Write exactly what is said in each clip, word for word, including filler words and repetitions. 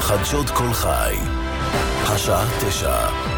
חדשות כל חי, השעה תשע.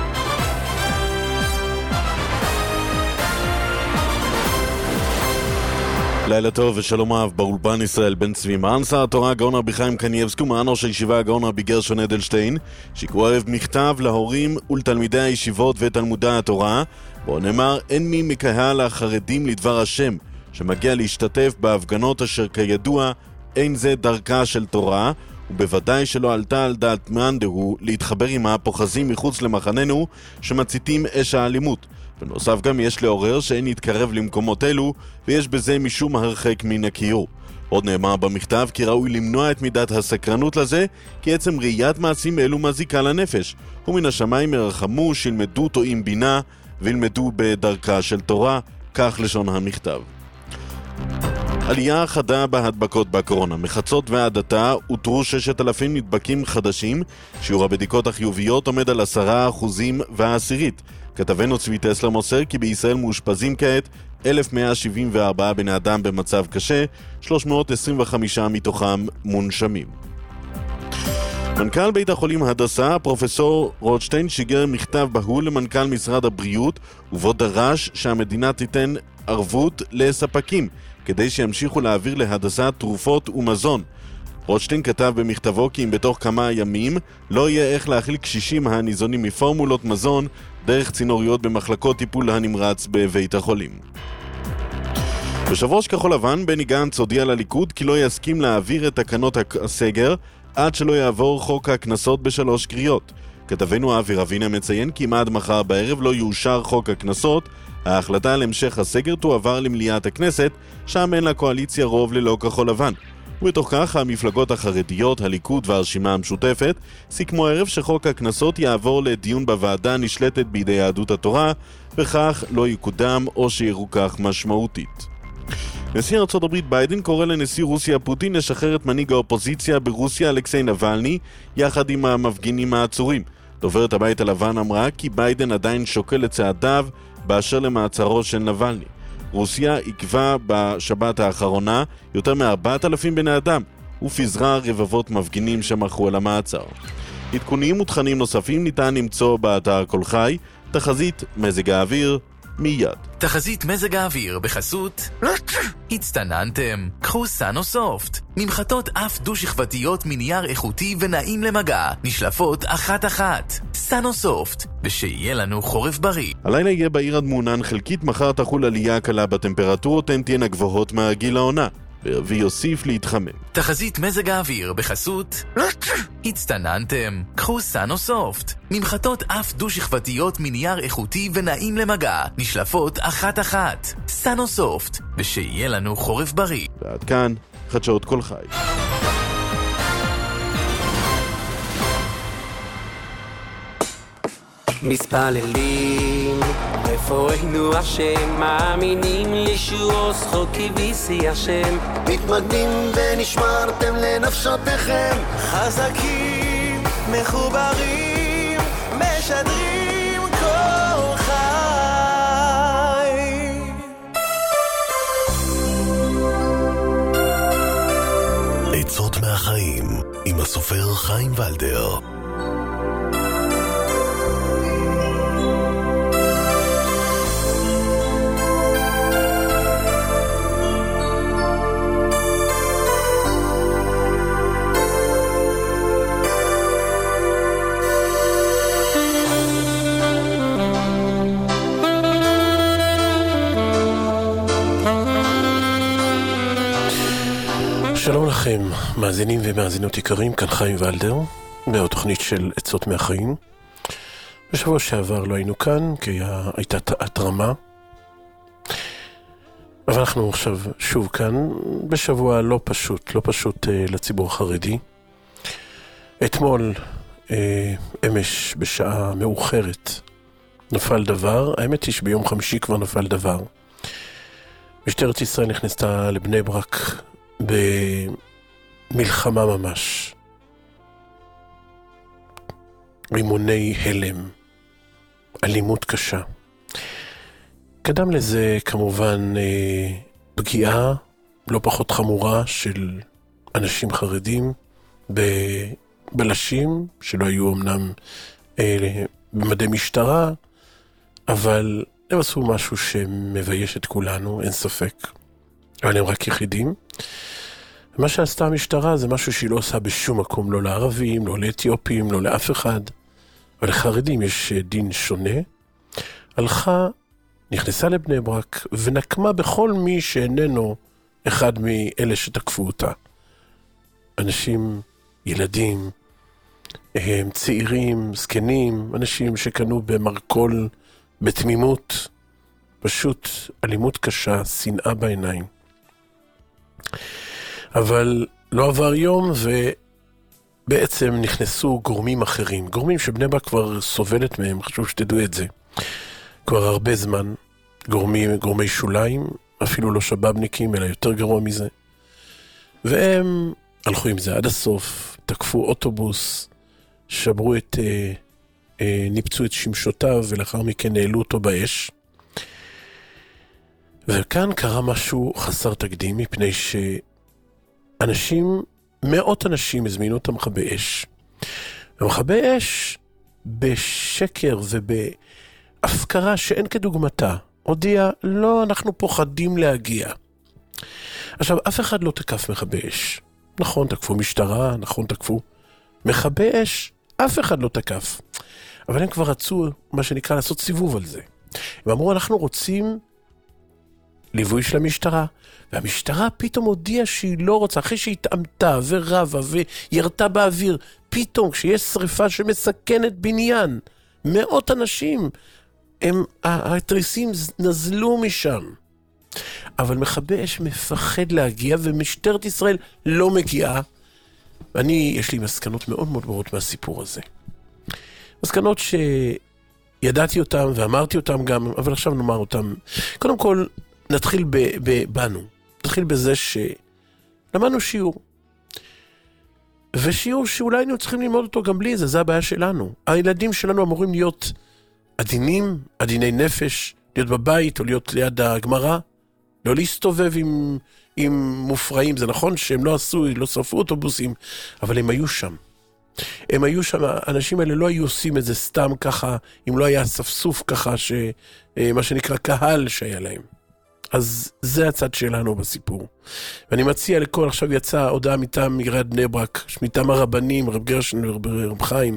לילה טוב ושלום אהב, באולפן ישראל בן צבי מאנסה התורה הגאון רבי חיים קניאבסקי ומאנו של ישיבה הגאון רבי גרשון אדלשטיין, שיקרו ערב מכתב להורים ולתלמידי הישיבות ותלמודי התורה, בו נאמר אין מי מקהל החרדים לדבר השם שמגיע להשתתף בהפגנות אשר כידוע אין זה דרכה של תורה, ובוודאי שלא עלתה על דעת מאן דהוא להתחבר עם הפוחזים מחוץ למחננו שמציתים אש האלימות. בנוסף גם יש לעורר שאין יתקרב למקומות אלו, ויש בזה משום הרחק מן הקיור. עוד נאמר במכתב כי ראוי למנוע את מידת הסקרנות לזה, כי עצם ראיית מעשים אלו מזיקה לנפש, ומן השמיים ירחמו שילמדו טועים בינה וילמדו בדרכה של תורה, כך לשון המכתב. עלייה חדה בהדבקות בקורונה. מחצות ועד עתה אותרו ששת אלפים נדבקים חדשים, שיעור הבדיקות החיוביות עומד על עשרה אחוזים והעשירית. כתבנו צבי טסלר מוסר כי בישראל מאושפזים כעת אלף מאה שבעים וארבעה בני אדם במצב קשה, שלוש מאות עשרים וחמישה מתוכם מונשמים. מנכ"ל בית החולים הדסה, פרופסור רוטשטיין, שיגר מכתב בהול למנכ"ל משרד הבריאות, ובו דרש שהמדינה תיתן ערבות לספקים, כדי שימשיכו להעביר להדסה תרופות ומזון. רוטשטיין כתב במכתבו כי אם בתוך כמה ימים לא יהיה איך להכיל קשישים הניזונים מפורמולות מזון דרך צינוריות במחלקות טיפול הנמרץ בבית החולים. יושב ראש כחול לבן בני גנץ הודיע לליכוד כי לא יסכים להעביר את תקנות הסגר עד שלא יעבור חוק הכנסות בשלוש קריאות. כתבנו אבי רבינה מציין כי עד מחר בערב לא יאושר חוק הכנסות, ההחלטה על המשך הסגר תועבר למליאת הכנסת, שם אין לקואליציה רוב ללא כחול לבן. ובתוך כך המפלגות החרדיות, הליכוד והרשימה המשותפת סיכמו ערב שחוק הכנסות יעבור לדיון בוועדה נשלטת בידי יהדות התורה, וכך לא יקודם או שירוכך משמעותית. נשיא ארצות הברית ביידן קורא לנשיא רוסיה פוטין לשחרר את מנהיג האופוזיציה ברוסיה אלכסיי נבלני יחד עם המפגינים העצורים. דוברת הבית הלבן אמרה כי ביידן עדיין שוקל את צעדיו באשר למעצרו של נבלני. רוסיה עיכבה בשבת האחרונה יותר מ-ארבעת אלפים בני אדם ופיזרה רבבות מפגינים שמחו על המעצר. עדכונים ותכנים נוספים ניתן למצוא באתר כל חי. תחזית מזג האוויר מיד. תחזית מזג האוויר בחסות הצטננתם, קחו סאנוסופט, ממחטות אף דו-שכבתיות מנייר איכותי ונעים למגע, נשלפות אחת אחת. סאנוסופט, ושיהיה לנו חורף בריא. הלילה יהיה בעיר עד מעונן חלקית, מחר תחול עלייה קלה בטמפרטורות, הן תהיינה גבוהות מהרגיל לעונה, ויוסיף להתחמם. תחזית מזג האוויר בחסות הצטננתם, קחו סאנוסופט, ממחטות אף דו-שכבתיות מנייר איכותי ונעים למגע, נשלפות אחת אחת. סאנוסופט, ושיהיה לנו חורף בריא. ועד כאן חדשות כל חי. מספללים רפואנו השם, מאמינים לישועו זכות כביסי השם, מתמגנים ונשמרתם לנפשותיכם, חזקים מחוברים משדרים כל חי. עצות מהחיים עם הסופר חיים ולדר. שלום לכם, מאזינים ומאזינות יקרים, כאן חיים ולדר, בתוכנית של עצות מהחיים. בשבוע שעבר לא היינו כאן, כי הייתה התרמה. אבל אנחנו עכשיו שוב כאן, בשבוע לא פשוט, לא פשוט אה, לציבור החרדי. אתמול, אה, אמש בשעה מאוחרת, נפל דבר. האמת היא שביום חמישי כבר נפל דבר. משטרת ישראל נכנסה לבני ברק, במלחמה ממש. רימוני הלם, אלימות קשה. קדם לזה כמובן פגיעה לא פחות חמורה של אנשים חרדים בלשים, שלא היו אמנם אה, במדי משטרה, אבל הם עשו משהו שמבייש את כולנו, אין ספק. אבל הם רק יחידים. מה שעשתה המשטרה זה משהו שהיא לא עושה בשום מקום, לא לערבים, לא לאתיופים, לא לאף אחד. אבל לחרדים יש דין שונה. הלכה, נכנסה לבני ברק, ונקמה בכל מי שאיננו אחד מאלה שתקפו אותה. אנשים, ילדים, הם צעירים, זקנים, אנשים שקנו במרכול, בתמימות, פשוט אלימות קשה, שנאה בעיניים. אבל לא עבר יום ובעצם נכנסו גורמים אחרים, גורמים שבני ברק כבר סובלת מהם, חשוב שתדעו את זה. כבר הרבה זמן, גורמים, גורמי שוליים, אפילו לא שבאבניקים, אלא יותר גרוע מזה. והם הלכו עם זה עד הסוף, תקפו אוטובוס, שברו את, אה, אה, ניפצו את שמשותיו, ולאחר מכן נעלו אותו באש. וכאן קרה משהו חסר תקדים, מפני שאנשים, מאות אנשים הזמינו את המכבי אש. המכבי אש, בשקר ובהפקרה שאין כדוגמתה, הודיע, לא, אנחנו פוחדים להגיע. עכשיו, אף אחד לא תקף מכבי אש. נכון, תקפו משטרה, נכון, תקפו מכבי אש, אף אחד לא תקף. אבל הם כבר רצו, מה שנקרא, לעשות סיבוב על זה. הם אמרו, אנחנו רוצים ליווי של המשטרה, והמשטרה פתאום הודיעה שהיא לא רוצה, אחרי שהיא התאמתה ורבה וירתה באוויר, פתאום כשיש שריפה שמסכנת בניין, מאות אנשים, הם, התריסים נזלו משם. אבל מכבי אש מפחד להגיע, ומשטרת ישראל לא מגיעה. ואני, יש לי מסקנות מאוד מאוד ברורות מהסיפור הזה. מסקנות שידעתי אותם ואמרתי אותם גם, אבל עכשיו נאמר אותם. קודם כל, נתחיל ב, ב, בנו. נתחיל בזה שלמדנו שיעור. ושיעור שאולי היינו צריכים ללמוד אותו גם בלי זה, זה הבעיה שלנו. הילדים שלנו אמורים להיות עדינים, עדיני נפש, להיות בבית או להיות ליד הגמרא, לא להסתובב עם, עם מופרעים. זה נכון שהם לא עשו, לא שרפו אוטובוסים, אבל הם היו שם. הם היו שם, האנשים האלה לא היו עושים את זה סתם ככה, אם לא היה ספסוף ככה, ש, מה שנקרא קהל שהיה להם. אז זה הצד שלנו בסיפור. ואני מציע לכל, עכשיו יצאה הודעה מטעם עיריית בני ברק, מטעם הרבנים, רב גרשן ורב חיים,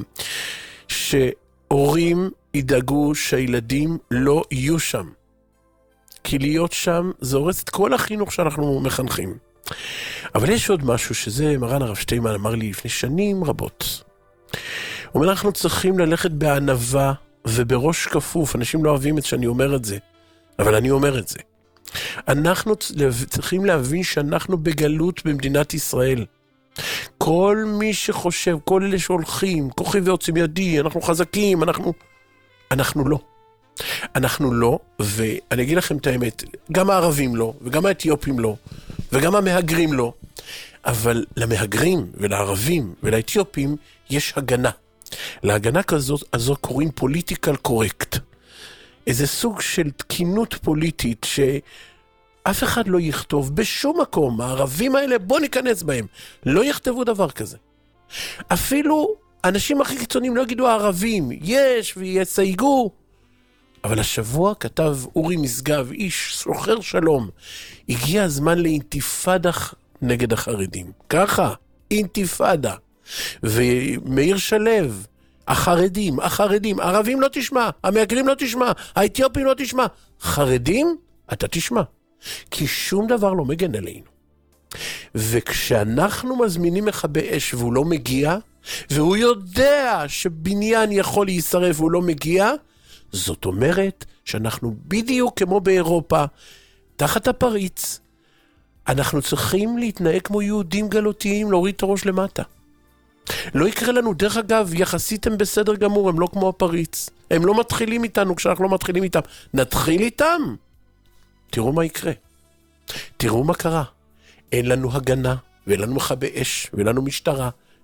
שהורים ידאגו שהילדים לא יהיו שם. כי להיות שם זה הורס את כל החינוך שאנחנו מחנכים. אבל יש עוד משהו שזה מרן הרב שטיימן אמר לי לפני שנים רבות. הוא אומר, אנחנו צריכים ללכת בענווה ובראש כפוף. אנשים לא אוהבים את שאני אומר את זה, אבל אני אומר את זה. אנחנו צריכים להבין שאנחנו בגלות במדינת ישראל. כל מי שחושב, כל אלה שהולכים, כוחי ועוצם ידי, אנחנו חזקים, אנחנו, אנחנו לא. אנחנו לא, ואני אגיד לכם את האמת, גם הערבים לא, וגם האתיופים לא, וגם המהגרים לא, אבל למהגרים ולערבים ולאתיופים יש הגנה. להגנה כזאת, הזו קוראים פוליטיקל קורקט. איזה סוג של תקינות פוליטית שאף אחד לא יכתוב בשום מקום, הערבים האלה בוא ניכנס בהם, לא יכתבו דבר כזה. אפילו אנשים הכי קיצוניים לא יגידו הערבים, יש ויסייגו, אבל השבוע כתב אורי משגב, איש סוחר שלום, הגיע הזמן לאינתיפאדה נגד החרדים. ככה, אינתיפאדה. ומאיר שלו, החרדים, החרדים, הערבים לא תשמע, המהגרים לא תשמע, האתיופים לא תשמע. חרדים, אתה תשמע. כי שום דבר לא מגן עלינו. וכשאנחנו מזמינים מכבי אש והוא לא מגיע, והוא יודע שבניין יכול להישרף והוא לא מגיע, זאת אומרת שאנחנו בדיוק כמו באירופה, תחת הפריץ, אנחנו צריכים להתנהג כמו יהודים גלותיים, להוריד את הראש למטה. לא יקרה לנו, דרך אגב, יחסית הם בסדר גמור, הם לא כמו הפריץ. הם לא מתחילים איתנו כשאנחנו לא מתחילים איתם. נתחיל איתם. תראו מה יקרה. תראו מה קרה. אין לנו הגנה, ואין לנו מכבי אש, ואין לנו משטרה,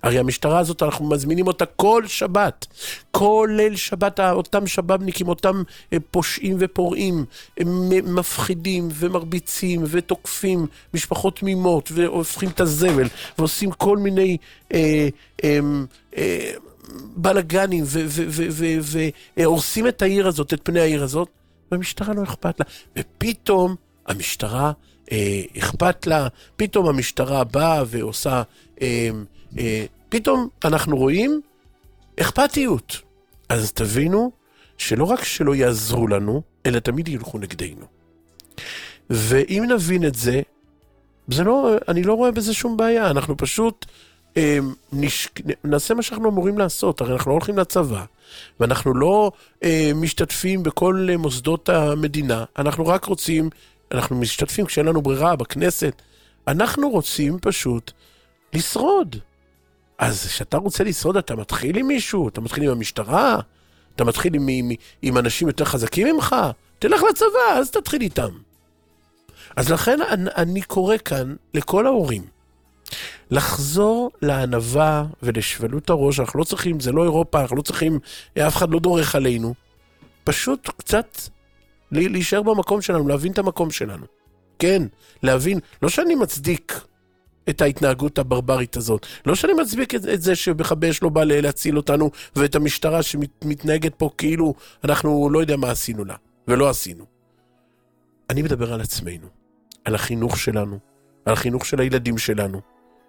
הרי המשטרה הזאת, אנחנו מזמינים אותה כל שבת, כל ליל שבת, אותם שבבניקים, אותם פושעים ופורעים, הם מפחידים ומרביצים ותוקפים משפחות תמימות, והופכים את הזבל, ועושים כל מיני אה, אה, אה, בלגנים, והורסים את העיר הזאת, את פני העיר הזאת, והמשטרה לא אכפת לה. ופתאום המשטרה אה, אכפת לה, פתאום המשטרה באה ועושה... אה, אה, פתאום אנחנו רואים אכפתיות. אז תבינו שלא רק שלא יעזרו לנו, אלא תמיד ילכו נגדנו. ואם נבין את זה, זה לא, אני לא רואה בזה שום בעיה, אנחנו פשוט אה, נש... נעשה מה שאנחנו אמורים לעשות, הרי אנחנו לא הולכים לצבא, ואנחנו לא אה, משתתפים בכל מוסדות המדינה, אנחנו רק רוצים, אנחנו משתתפים כשאין לנו ברירה בכנסת, אנחנו רוצים פשוט לשרוד. אז כשאתה רוצה לשרוד, אתה מתחיל עם מישהו, אתה מתחיל עם המשטרה, אתה מתחיל עם, עם, עם אנשים יותר חזקים ממך, תלך לצבא, אז תתחיל איתם. אז לכן אני, אני קורא כאן לכל ההורים, לחזור לענווה ולשבלות הראש, אנחנו לא צריכים, זה לא אירופה, אנחנו לא צריכים, אף אחד לא דורך עלינו, פשוט קצת להישאר במקום שלנו, להבין את המקום שלנו. כן, להבין, לא שאני מצדיק את ההתנהגות הברברית הזאת, לא שאני מצדיק את, את זה שבחבש לא בא להציל אותנו, ואת המשטרה שמתנהגת פה כאילו אנחנו לא יודע מה עשינו לה, ולא עשינו. אני מדבר על עצמנו, על החינוך שלנו, על החינוך של הילדים שלנו.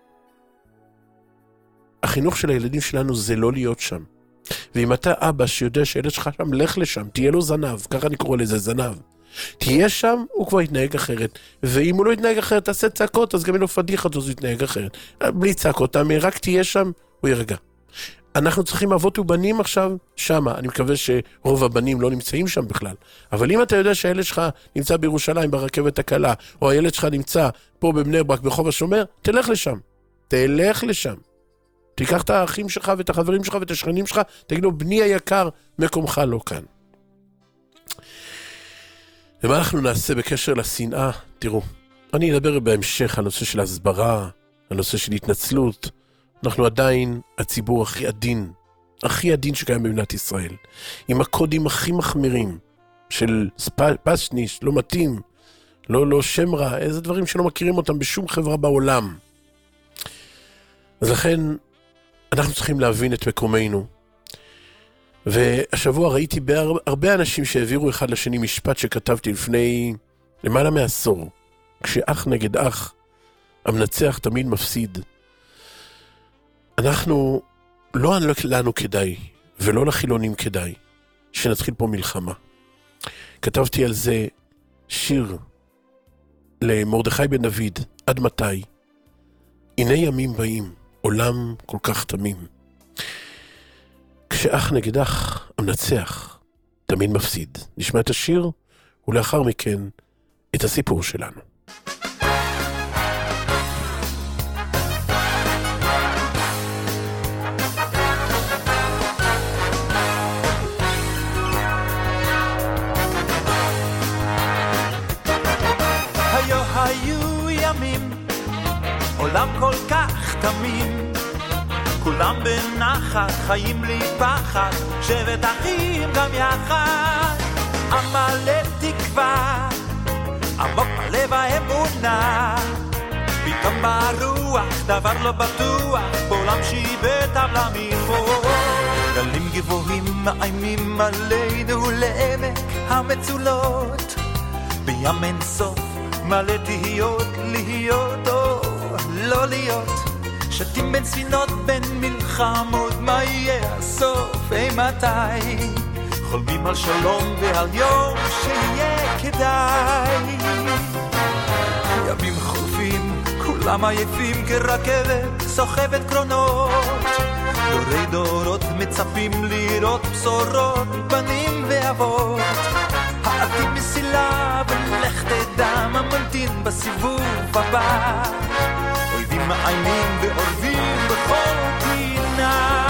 החינוך של הילדים שלנו זה לא להיות שם. ואם אתה אבא שיודע שהילד שלך שם, לך לשם, תהיה לו זנב, ככה אני קורא לזה זנב. תהיה שם, הוא כבר יתנהג אחרת. ואם הוא לא יתנהג אחרת, תעשה צעקות, אז גם אין לו פדיחה, אז הוא יתנהג אחרת. בלי צעקות, רק תהיה שם, הוא ירגע. אנחנו צריכים אבות ובנים עכשיו שמה. אני מקווה שרוב הבנים לא נמצאים שם בכלל. אבל אם אתה יודע שהילד שלך נמצא בירושלים ברכבת הקלה, או הילד שלך נמצא פה בבני ברק ברחוב השומר, תלך לשם. תלך לשם. תיקח את האחים שלך ואת החברים שלך ואת השכנים שלך, תגיד לו, בני היקר, מקומך לא כאן. ומה אנחנו נעשה בקשר לשנאה? תראו, אני אדבר בהמשך על נושא של הסברה, על נושא של התנצלות. אנחנו עדיין הציבור הכי עדין, הכי עדין שקיים במדינת ישראל, עם הקודים הכי מחמירים של פסניש, לא מתאים, לא, לא שם רע, איזה דברים שלא מכירים אותם בשום חברה בעולם. אז לכן אנחנו צריכים להבין את מקומנו. והשבוע ראיתי בהרבה אנשים שהעבירו אחד לשני משפט שכתבתי לפני למעלה מעשור. כשאח נגד אח, המנצח תמיד מפסיד. אנחנו, לא לנו כדאי, ולא לחילונים כדאי, שנתחיל פה מלחמה. כתבתי על זה שיר למרדכי בן דוד, עד מתי? הנה ימים באים, עולם כל כך תמים. כשאח נגד אח, המנצח תמיד מפסיד. נשמע את השיר, ולאחר מכן את הסיפור שלנו. היו היו ימים, עולם כל כך תמים, כולם בנחת, חיים לי פחד, שבט אחים גם יחד. עמלת תקווה, עמוק בלב האמונה, פתאום ברוח, דבר לא בטוח, בעולם שיבט עמלמים פה. גלים גבוהים מאיימים עלינו לעמק המצולות, בים אין סוף, מלא תהיות, להיות או לא להיות. שתים בין ספינות, בין מלחמות, מה יהיה הסוף, אי מתי? חולמים על שלום ועל יום שיהיה כדאי. ימים חולפים, כולם עייפים כרכבת, סוחבת קרונות. דורי דורות מצפים לראות בשורות, בנים ואבות. העתיד מסילה ולך תדע מה ממתין בסיבוב הבא. אויבים מאיימים ואורבים בכל פינה.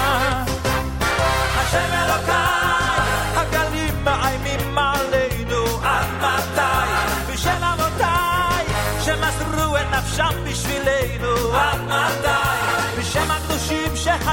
השם אלוקיי, הגלים מאיימים עלינו, עד מתי? בשם אבותיי, שמסרו את נפשם בשבילנו, עד מתי? בשם הקדוש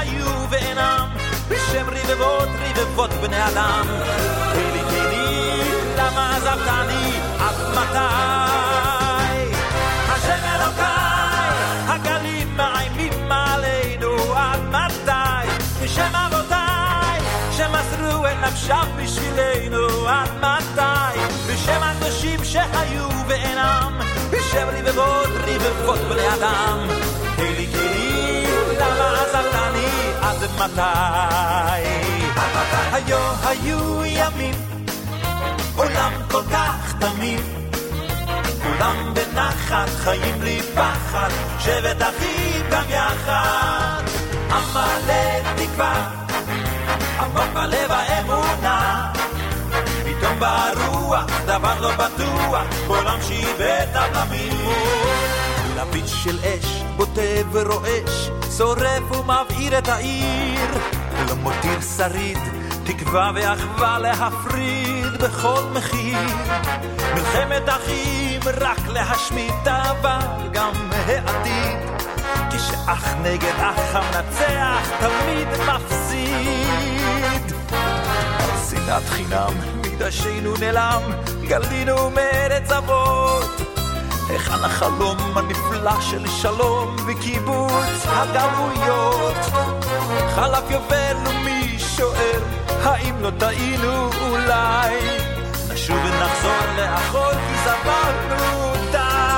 שהיו ואינם, בשם רבבות רבבות בני אדם. תהילי תהילי, למה עזבתני עד מתי? השם אלוקיי, הגלים מאיימים עלינו עד מתי? בשם אבותיי, שמסרו את נפשם בשבילנו עד מתי? בשם הקדושים שהיו ואינם, בשם רבבות רבבות בני אדם. תהילי תהילי, למה עזבתני עד מתי? היו היו ימים, עולם כל כך תמים, כולם בנחת חיים לי פחד, שבט אחים גם יחד. עמלק תקווה, עמוק בלב האמונה, פתאום ברוח דבר לא בטוח, עולם שיבט הבלמים. לפיד של אש בוטה ורועש, שורף ומבעיר את העיר, לא מותיר שריד, תקווה ואחווה להפריד בכל מחיר. מלחמת אחים רק להשמיד, אבל גם העתיד, כשאח נגד אח המנצח תמיד מפסיד. שנאת חינם מדשנו נעלם, גלינו מארץ אבות, היכן החלום הנפלא של שלום וקיבוץ הגלויות? חלף יובל ומי שואל, האם לא טעינו אולי? נשוב ונחזור לאחור כי סברנו די.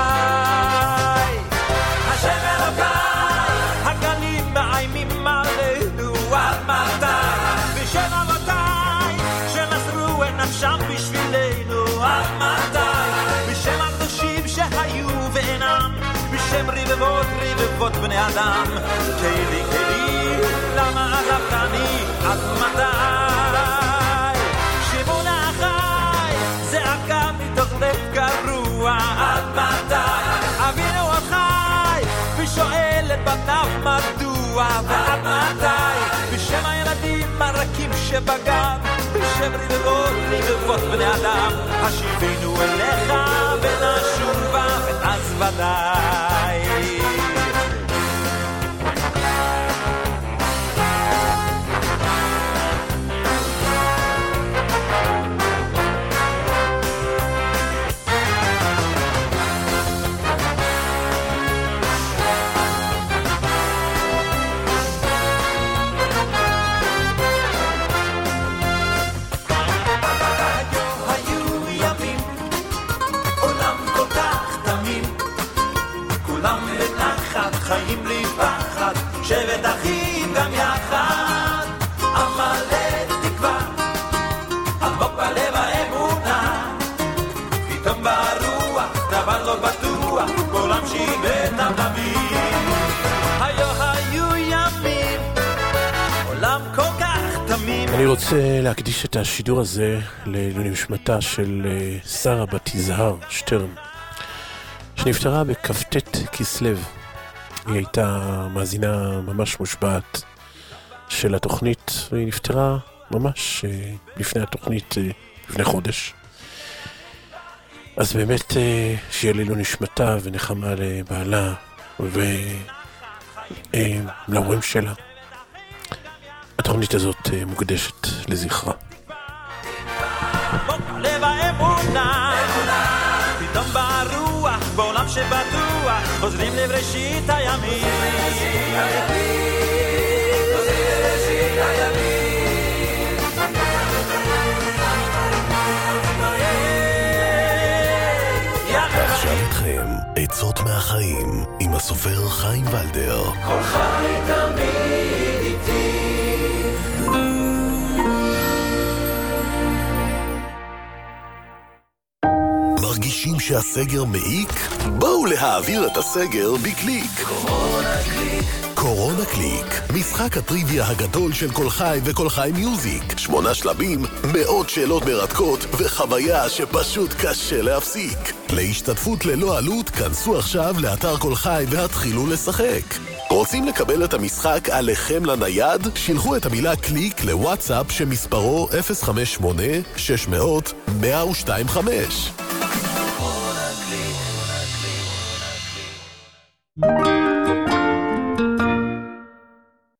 השם אלוקיי, הגלים מאיימים עלינו עד מתי? בשם אבותיי, שמסרו את נפשם בשבילנו עד מתי? בשם הקדושים שהיו ואינם, בשם רבבות רבבות בני אדם. תהילי תהילי, למה עזבתני עד מתי? שמעונה אחי, זעקה מתוך לב גרוע עד מתי? אבינו עוד חי, ושואל את בניו מדוע ועד מתי? בשם הילדים הרכים שבגן, בשם רבבות רבבות בני אדם, השיבנו אליך ונשובה ואז ודאי. חיים לי פחד, שבט אחים גם יחד. עמלק תקווה, עמוק בלב האמונה, פתאום ברוח דבר לא בטוח, עולם שיבט הבלמים. היו היו ימים, עולם כל כך תמים. אני רוצה להקדיש את השידור הזה לנשמתה של שרה בת יזהר שטרן, שנפטרה בכ"ט כסלו. היא הייתה מאזינה ממש מושבעת של התוכנית, והיא נפטרה ממש לפני התוכנית, לפני חודש. אז באמת שיהיה לילו נשמתה ונחמה לבעלה ולהורים שלה. התוכנית הזאת מוקדשת לזכרה. לב האמונה, פתאום ברוח בעולם שבטוח, חוזרים לבראשית הימים, חוזרים לבראשית הימים. ועכשיו איתכם עצות מהחיים עם הסופר חיים ולדר. כל חי תמיד איתי. מרגישים שהסגר מעיק? בואו להעביר את הסגר בקליק. קורונה קליק. קורונה קליק, משחק הטריוויה הגדול של כל חי וכל חי מיוזיק. שמונה שלבים, מאות שאלות מרתקות וחוויה שפשוט קשה להפסיק. להשתתפות ללא עלות, כנסו עכשיו לאתר כל חי והתחילו לשחק. רוצים לקבל את המשחק עליכם לנייד? שילחו את המילה קליק לוואטסאפ שמספרו אפס חמש שמונה שש מאות מאה שתיים חמש.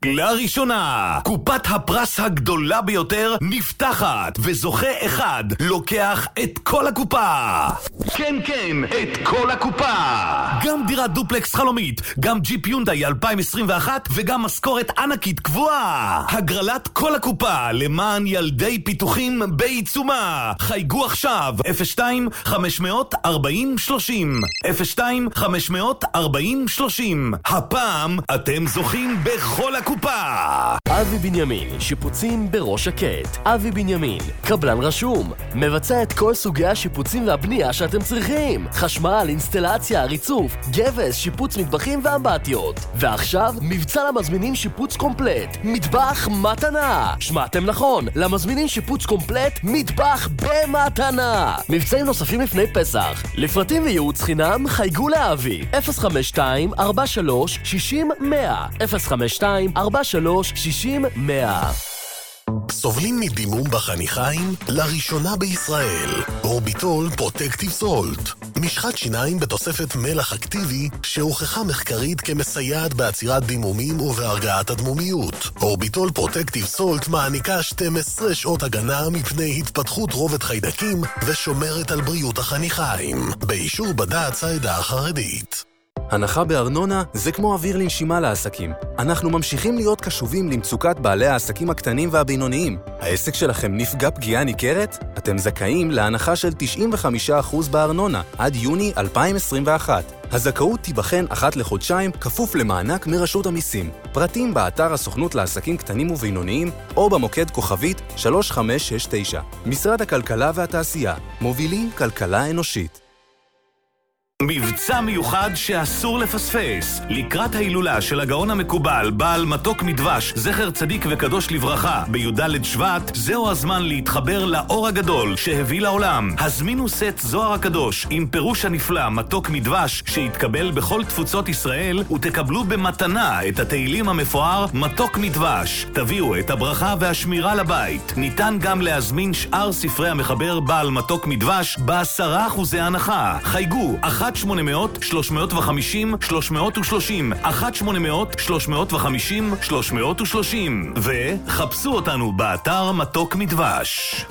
לראשונה, קופת הפרס הגדולה ביותר נפתחת, וזוכה אחד לוקח את כל הקופה. כן, כן, את כל הקופה. גם דירת דופלקס חלומית, גם ג'יפ יונדאי אלפיים עשרים ואחת וגם משכורת ענקית קבועה. הגרלת כל הקופה למען ילדי פיתוחים בעיצומה. חייגו עכשיו אפס שתיים חמש ארבעים שלושים אפס שתיים חמש ארבעים שלושים. הפעם אתם זוכים בכל הקופה. אבי בנימין, שיפוצים בראש שקט. אבי בנימין, קבלן רשום, מבצע את כל סוגי השיפוצים והבנייה שאתם צריכים. חשמל, אינסטלציה, ריצוף, גבס, שיפוץ מטבחים ואמבטיות. ועכשיו, מבצע למזמינים שיפוץ קומפלט. מטבח מתנה. שמעתם נכון, למזמינים שיפוץ קומפלט, מטבח במתנה. מבצעים נוספים לפני פסח. לפרטים וייעוץ חינם, חייגו לאבי. אפס חמש שתיים ארבע שלוש שש אפס אפס אפס אפס חמש שתיים ארבע שלוש שש אפס אפס. סובלים מדימום בחניכיים? לראשונה בישראל. אורביטול פרוטקטיב סולט. משחת שיניים בתוספת מלח אקטיבי שהוכחה מחקרית כמסייעת בעצירת דימומים ובהרגעת הדמומיות. אורביטול פרוטקטיב סולט מעניקה שתים עשרה שעות הגנה מפני התפתחות רובד חיידקים ושומרת על בריאות החניכיים. באישור בד"ץ העדה החרדית. הנחה בארנונה זה כמו אוויר לנשימה לעסקים. אנחנו ממשיכים להיות קשובים למצוקת בעלי העסקים הקטנים והבינוניים. העסק שלכם נפגע פגיעה ניכרת? אתם זכאים להנחה של תשעים וחמישה אחוז בארנונה עד יוני אלפיים עשרים ואחת. הזכאות תיבחן אחת לחודשיים כפוף למענק מרשות המיסים. פרטים באתר הסוכנות לעסקים קטנים ובינוניים או במוקד כוכבית שלוש חמש שש תשע. משרד הכלכלה והתעשייה, מובילים כלכלה אנושית. מבצע מיוחד שאסור לפספס. לקראת ההילולה של הגאון המקובל בעל מתוק מדבש זכר צדיק וקדוש לברכה בי"ד שבט, זהו הזמן להתחבר לאור הגדול שהביא לעולם. הזמינו סט זוהר הקדוש עם פירוש הנפלא מתוק מדבש שהתקבל בכל תפוצות ישראל, ותקבלו במתנה את התהילים המפואר מתוק מדבש. תביאו את הברכה והשמירה לבית. ניתן גם להזמין שאר ספרי המחבר בעל מתוק מדבש בעשרה אחוזי הנחה. חייגו אחת שמונה אפס אפס שלוש חמש אפס שלוש שלושים אחת שמונה אפס אפס שלוש חמש אפס שלוש שלושים וחפשו אותנו באתר מתוק מדבש.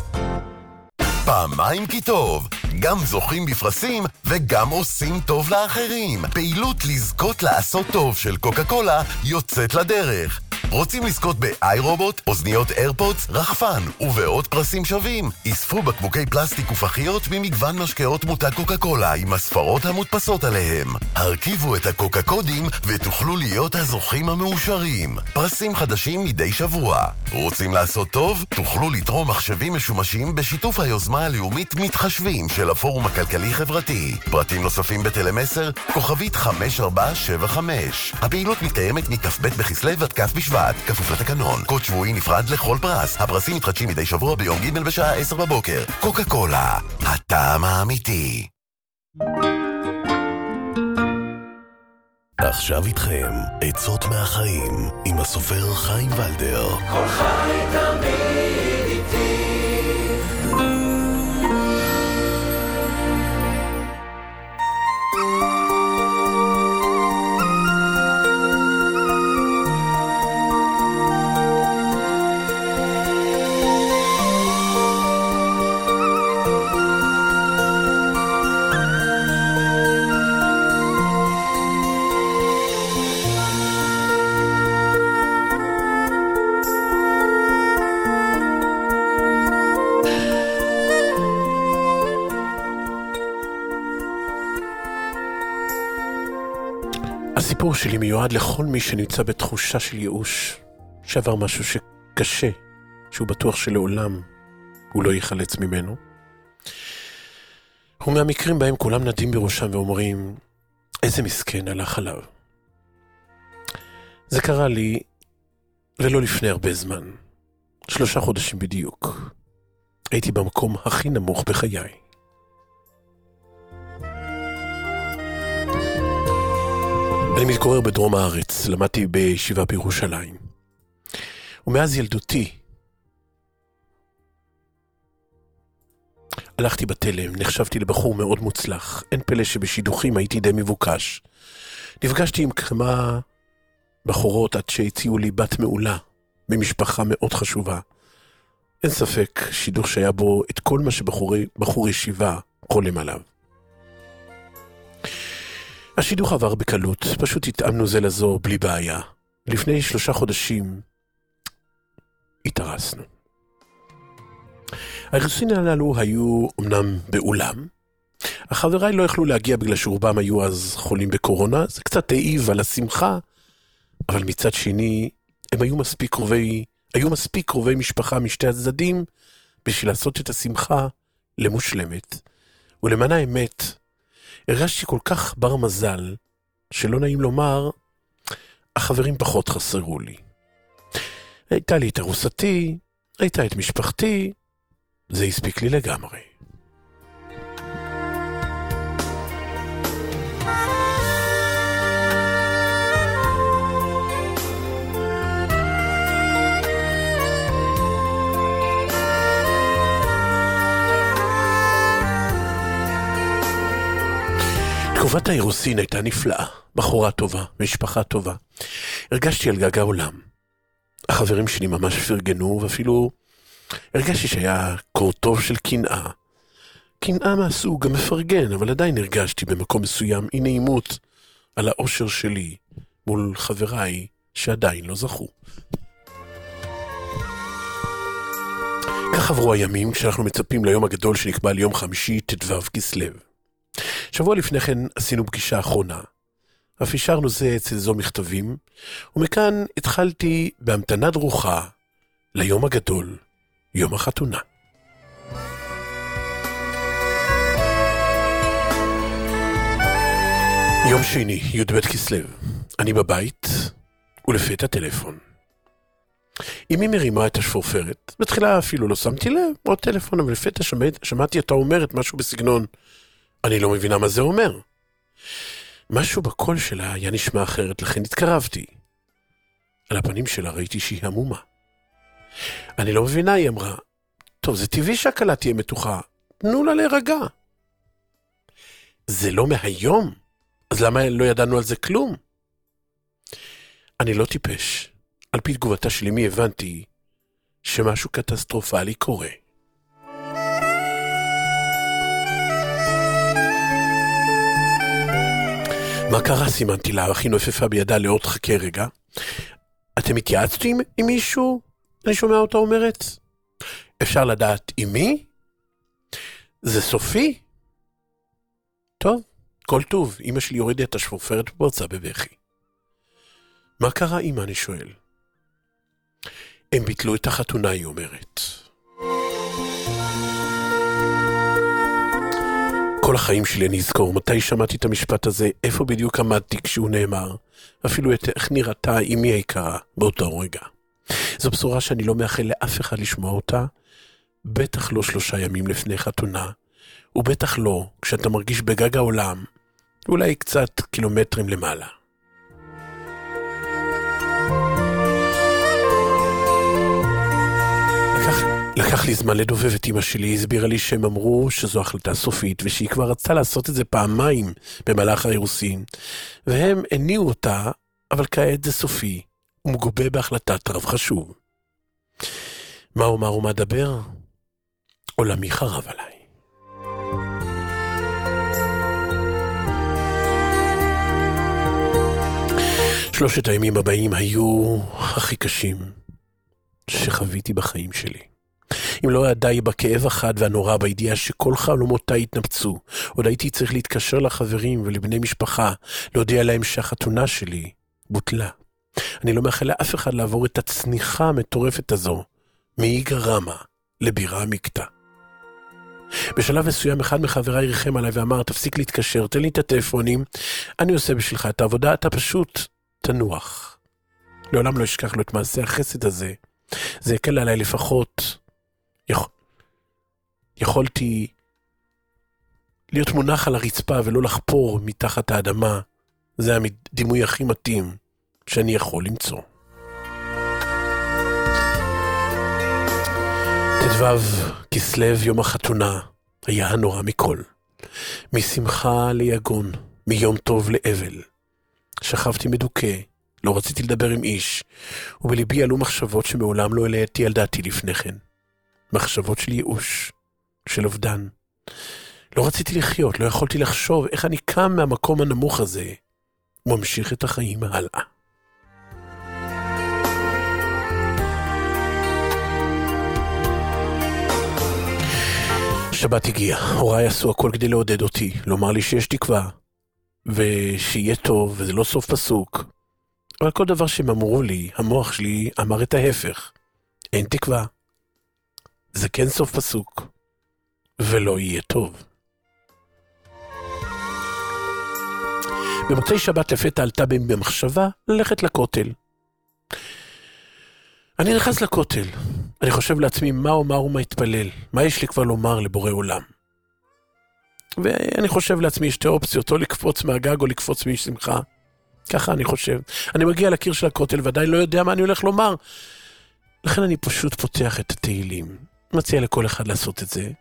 פעמיים כי טוב, גם זוכים בפרסים וגם עושים טוב לאחרים. פעילות לזכות לעשות טוב של קוקה קולה יוצאת לדרך. רוצים לזכות באיי רובוט, אוזניות איירפודס, רחפן ובעוד פרסים שווים? אספו בקבוקי פלסטיק ופחיות ממגוון משקאות מותג קוקה קולה עם הספרות המודפסות עליהם. הרכיבו את הקוקה קודים ותוכלו להיות הזוכים המאושרים. פרסים חדשים מדי שבוע. רוצים לעשות טוב? תוכלו לתרום מחשבים משומשים בשיתוף היוזמה הלאומית מתחשבים של הפורום הכלכלי-חברתי. פרטים נוספים בטלמסר, כוכבית חמש ארבע שבע חמש. הפעילות מתקיימת מכ"ב בכסלו ועד כ' בשבט. כפוף לתקנון. קוד שבועי נפרד לכל פרס. הפרסים מתחדשים מדי שבוע ביום ג' בשעה עשר בבוקר. קוקה קולה, הטעם האמיתי. עכשיו איתכם עצות מהחיים עם הסופר חיים ולדר. כל חי תמיד איתי. הסיפור שלי מיועד לכל מי שנמצא בתחושה של ייאוש, שעבר משהו שקשה, שהוא בטוח שלעולם הוא לא ייחלץ ממנו. ומהמקרים בהם כולם נדים בראשם ואומרים, איזה מסכן הלך עליו. זה קרה לי, ולא לפני הרבה זמן, שלושה חודשים בדיוק. הייתי במקום הכי נמוך בחיי. אני מתגורר בדרום הארץ, למדתי בישיבה בירושלים. ומאז ילדותי הלכתי בתלם, נחשבתי לבחור מאוד מוצלח. אין פלא שבשידוכים הייתי די מבוקש. נפגשתי עם כמה בחורות עד שהציעו לי בת מעולה ממשפחה מאוד חשובה. אין ספק שידוך שהיה בו את כל מה שבחור ישיבה חולם עליו. השידוך עבר בקלות, פשוט התאמנו זה לזו בלי בעיה. לפני שלושה חודשים התארסנו. האירוסין הללו היו אמנם באולם, החבריי לא יכלו להגיע בגלל שרובם היו אז חולים בקורונה, זה קצת העיב על השמחה, אבל מצד שני הם היו מספיק קרובי, היו מספיק קרובי משפחה משתי הצדדים בשביל לעשות את השמחה למושלמת. ולמען האמת, הרגשתי כל כך בר מזל, שלא נעים לומר, החברים פחות חסרו לי. הייתה לי את ארוסתי, הייתה את משפחתי, זה הספיק לי לגמרי. תקופת האירוסין הייתה נפלאה, בחורה טובה, משפחה טובה. הרגשתי על גג העולם. החברים שלי ממש פרגנו, ואפילו הרגשתי שהיה קור טוב של קנאה. קנאה מהסוג המפרגן, אבל עדיין הרגשתי במקום מסוים אי נעימות על האושר שלי מול חבריי שעדיין לא זכו. כך עברו הימים כשאנחנו מצפים ליום הגדול שנקבע ליום חמישי תדוו כסלו. שבוע לפני כן עשינו פגישה אחרונה, אף אישרנו זה אצל זו מכתבים, ומכאן התחלתי בהמתנה דרוכה ליום הגדול, יום החתונה. יום שני, י' ב' כסלו, אני בבית, ולפתע טלפון. אמי מרימה את השפורפרת, בתחילה אפילו לא שמתי לב, עוד טלפון, אבל לפתע שמעתי, שמעתי אותה אומרת משהו בסגנון, אני לא מבינה מה זה אומר. משהו בקול שלה היה נשמע אחרת, לכן התקרבתי. על הפנים שלה ראיתי שהיא המומה. אני לא מבינה, היא אמרה, טוב, זה טבעי שהקלה תהיה מתוחה, תנו לה להירגע. זה לא מהיום, אז למה לא ידענו על זה כלום? אני לא טיפש. על פי תגובתה של אמי הבנתי שמשהו קטסטרופלי קורה. מה קרה? סימנתי לה, הכי נופפה בידה לעוד חכה רגע. אתם התייעצתם עם, עם מישהו? אני שומע אותה אומרת. אפשר לדעת עם מי? זה סופי? טוב, כל טוב. אמא שלי הורידה את השפורפרת ובורצה בבכי. מה קרה אמא? אני שואל. הם ביטלו את החתונה, היא אומרת. כל החיים שלי אני אזכור, מתי שמעתי את המשפט הזה, איפה בדיוק עמדתי כשהוא נאמר, אפילו את איך נראתה אמי היקרה באותו רגע. זו בשורה שאני לא מאחל לאף אחד לשמוע אותה, בטח לא שלושה ימים לפני חתונה, ובטח לא כשאתה מרגיש בגג העולם, אולי קצת קילומטרים למעלה. לקח, לקח לי זמן לדובב את אמא שלי, הסבירה לי שהם אמרו שזו החלטה סופית, ושהיא כבר רצתה לעשות את זה פעמיים במהלך האירוסין, והם הניעו אותה, אבל כעת זה סופי, ומגובה בהחלטת רב חשוב. מה אומר ומה דבר? עולמי חרב עליי. שלושת הימים הבאים היו הכי קשים שחוויתי בחיים שלי. אם לא היה די בכאב אחד והנורא בידיעה שכל חלומותיי התנפצו, עוד הייתי צריך להתקשר לחברים ולבני משפחה, להודיע להם שהחתונה שלי בוטלה. אני לא מאחל לאף אחד לעבור את הצניחה המטורפת הזו, מאיגה רמה לבירה מקטע. בשלב מסוים אחד מחבריי ריחם עליי ואמר, תפסיק להתקשר, תן לי את הטלפונים, אני עושה בשבילך את העבודה, אתה פשוט תנוח. לעולם לא אשכח לו את מעשה החסד הזה. זה יקל עליי לפחות. יכול... יכולתי להיות מונח על הרצפה ולא לחפור מתחת האדמה. זה הדימוי הכי מתאים שאני יכול למצוא. תדוו כסלו יום החתונה היה הנורא מכל. משמחה ליגון, מיום טוב לאבל. שכבתי מדוכא, לא רציתי לדבר עם איש, ובליבי עלו מחשבות שמעולם לא העליתי על דעתי לפני כן. מחשבות של ייאוש, של אובדן. לא רציתי לחיות, לא יכולתי לחשוב איך אני קם מהמקום הנמוך הזה, וממשיך את החיים הלאה. שבת הגיע, הוריי עשו הכל כדי לעודד אותי, לומר לי שיש תקווה, ושיהיה טוב, וזה לא סוף פסוק. אבל כל דבר שהם אמרו לי, המוח שלי אמר את ההפך. אין תקווה. זה כן סוף פסוק, ולא יהיה טוב. במוצאי שבת לפתע עלתה בי במחשבה ללכת לכותל. אני נכנס לכותל. אני חושב לעצמי מה אומר ומה התפלל. מה יש לי כבר לומר לבורא עולם? ואני חושב לעצמי שתי אופציות, או לקפוץ מהגג או לקפוץ מאיש שמחה. ככה אני חושב. אני מגיע לקיר של הכותל ועדיין לא יודע מה אני הולך לומר. לכן אני פשוט פותח את התהילים. מציע לכל אחד לעשות את זה.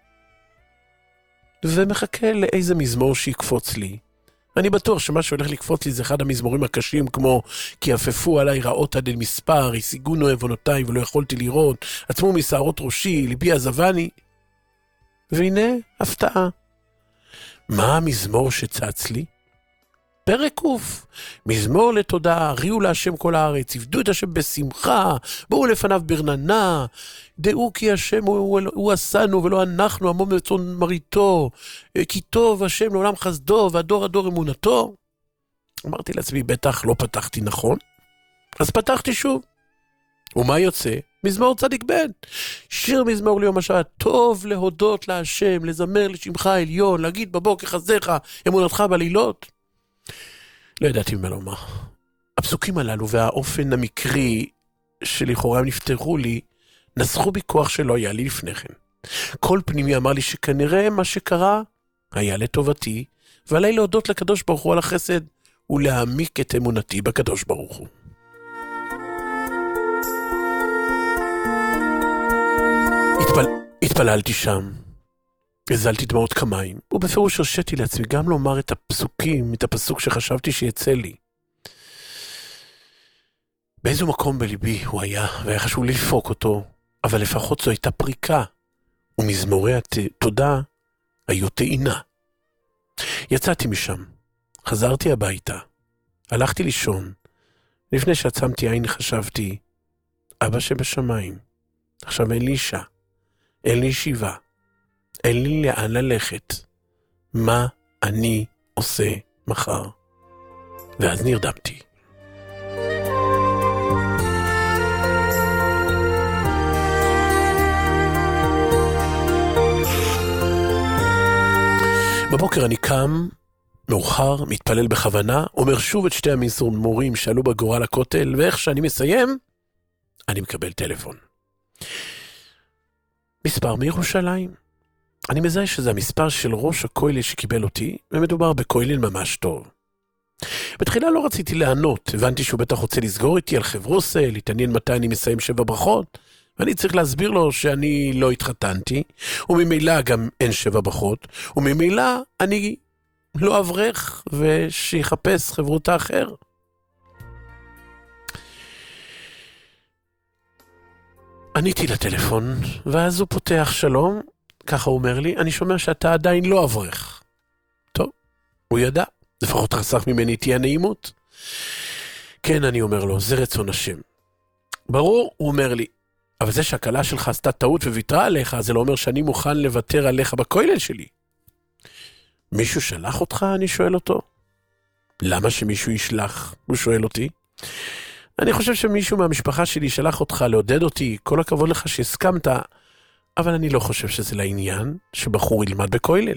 ומחכה לאיזה מזמור שיקפוץ לי. אני בטוח שמה שהולך לקפוץ לי זה אחד המזמורים הקשים, כמו כי אפפו עליי רעות עד אל מספר, השיגונו עוונותיי ולא יכולתי לראות, עצמו משערות ראשי, ליבי עזבני. והנה, הפתעה. מה המזמור שצץ לי? פרק קוף, מזמור לתודה, הריעו להשם כל הארץ, עבדו את השם בשמחה, בואו לפניו ברננה, דעו כי השם הוא, הוא, הוא עשנו ולא אנחנו, עמו ברצון מריתו, כי טוב השם לעולם חסדו, והדור הדור אמונתו. אמרתי לעצמי, בטח לא פתחתי נכון, אז פתחתי שוב. ומה יוצא? מזמור צדיק בן, שיר מזמור ליום השעה, טוב להודות להשם, לזמר לשמך העליון, להגיד בבוקר חסדיך, אמונתך בלילות. לא ידעתי מה לומר. הפסוקים הללו והאופן המקרי שלכאורה הם נפתחו לי, נסחו בי כוח שלא היה לי לפני כן. כל פנימי אמר לי שכנראה מה שקרה היה לטובתי, ועליי להודות לקדוש ברוך הוא על החסד, ולהעמיק את אמונתי בקדוש ברוך הוא. התפל... התפללתי שם. גזלתי דמעות כמיים, ובפירוש הרשיתי לעצמי גם לומר את הפסוקים, את הפסוק שחשבתי שיצא לי. באיזו מקום בליבי הוא היה, והיה חשוב לפוק אותו, אבל לפחות זו הייתה פריקה, ומזמורי התודה היו טעינה. יצאתי משם, חזרתי הביתה, הלכתי לישון, לפני שעצמתי עין חשבתי, אבא שבשמיים, עכשיו אין לי אישה, אין לי ישיבה, אין לי לאן ללכת. מה אני עושה מחר? ואז נרדמתי. בבוקר אני קם, מאוחר, מתפלל בכוונה, אומר שוב את שתי המזמורים שעלו בגורל הכותל, ואיך שאני מסיים, אני מקבל טלפון. מספר מירושלים. אני מזהה שזה המספר של ראש הכולל שקיבל אותי, ומדובר בכולל ממש טוב. בתחילה לא רציתי לענות, הבנתי שהוא בטח רוצה לסגור איתי על חברוסה, להתעניין מתי אני מסיים שבע ברכות, ואני צריך להסביר לו שאני לא התחתנתי, וממילא גם אין שבע ברכות, וממילא אני לא אברך ושיחפש חברותה אחר. עניתי לטלפון, ואז הוא פותח שלום, ככה הוא אומר לי, אני שומע שאתה עדיין לא אברך. טוב, הוא ידע, לפחות חסך ממני תהיה נעימות. כן, אני אומר לו, זה רצון השם. ברור, הוא אומר לי, אבל זה שהקלה שלך עשתה טעות וויתרה עליך, זה לא אומר שאני מוכן לוותר עליך בכולל שלי. מישהו שלח אותך? אני שואל אותו. למה שמישהו ישלח? הוא שואל אותי. אני חושב שמישהו מהמשפחה שלי שלח אותך לעודד אותי, כל הכבוד לך שהסכמת, אבל אני לא חושב שזה לעניין שבחור ילמד בכולל.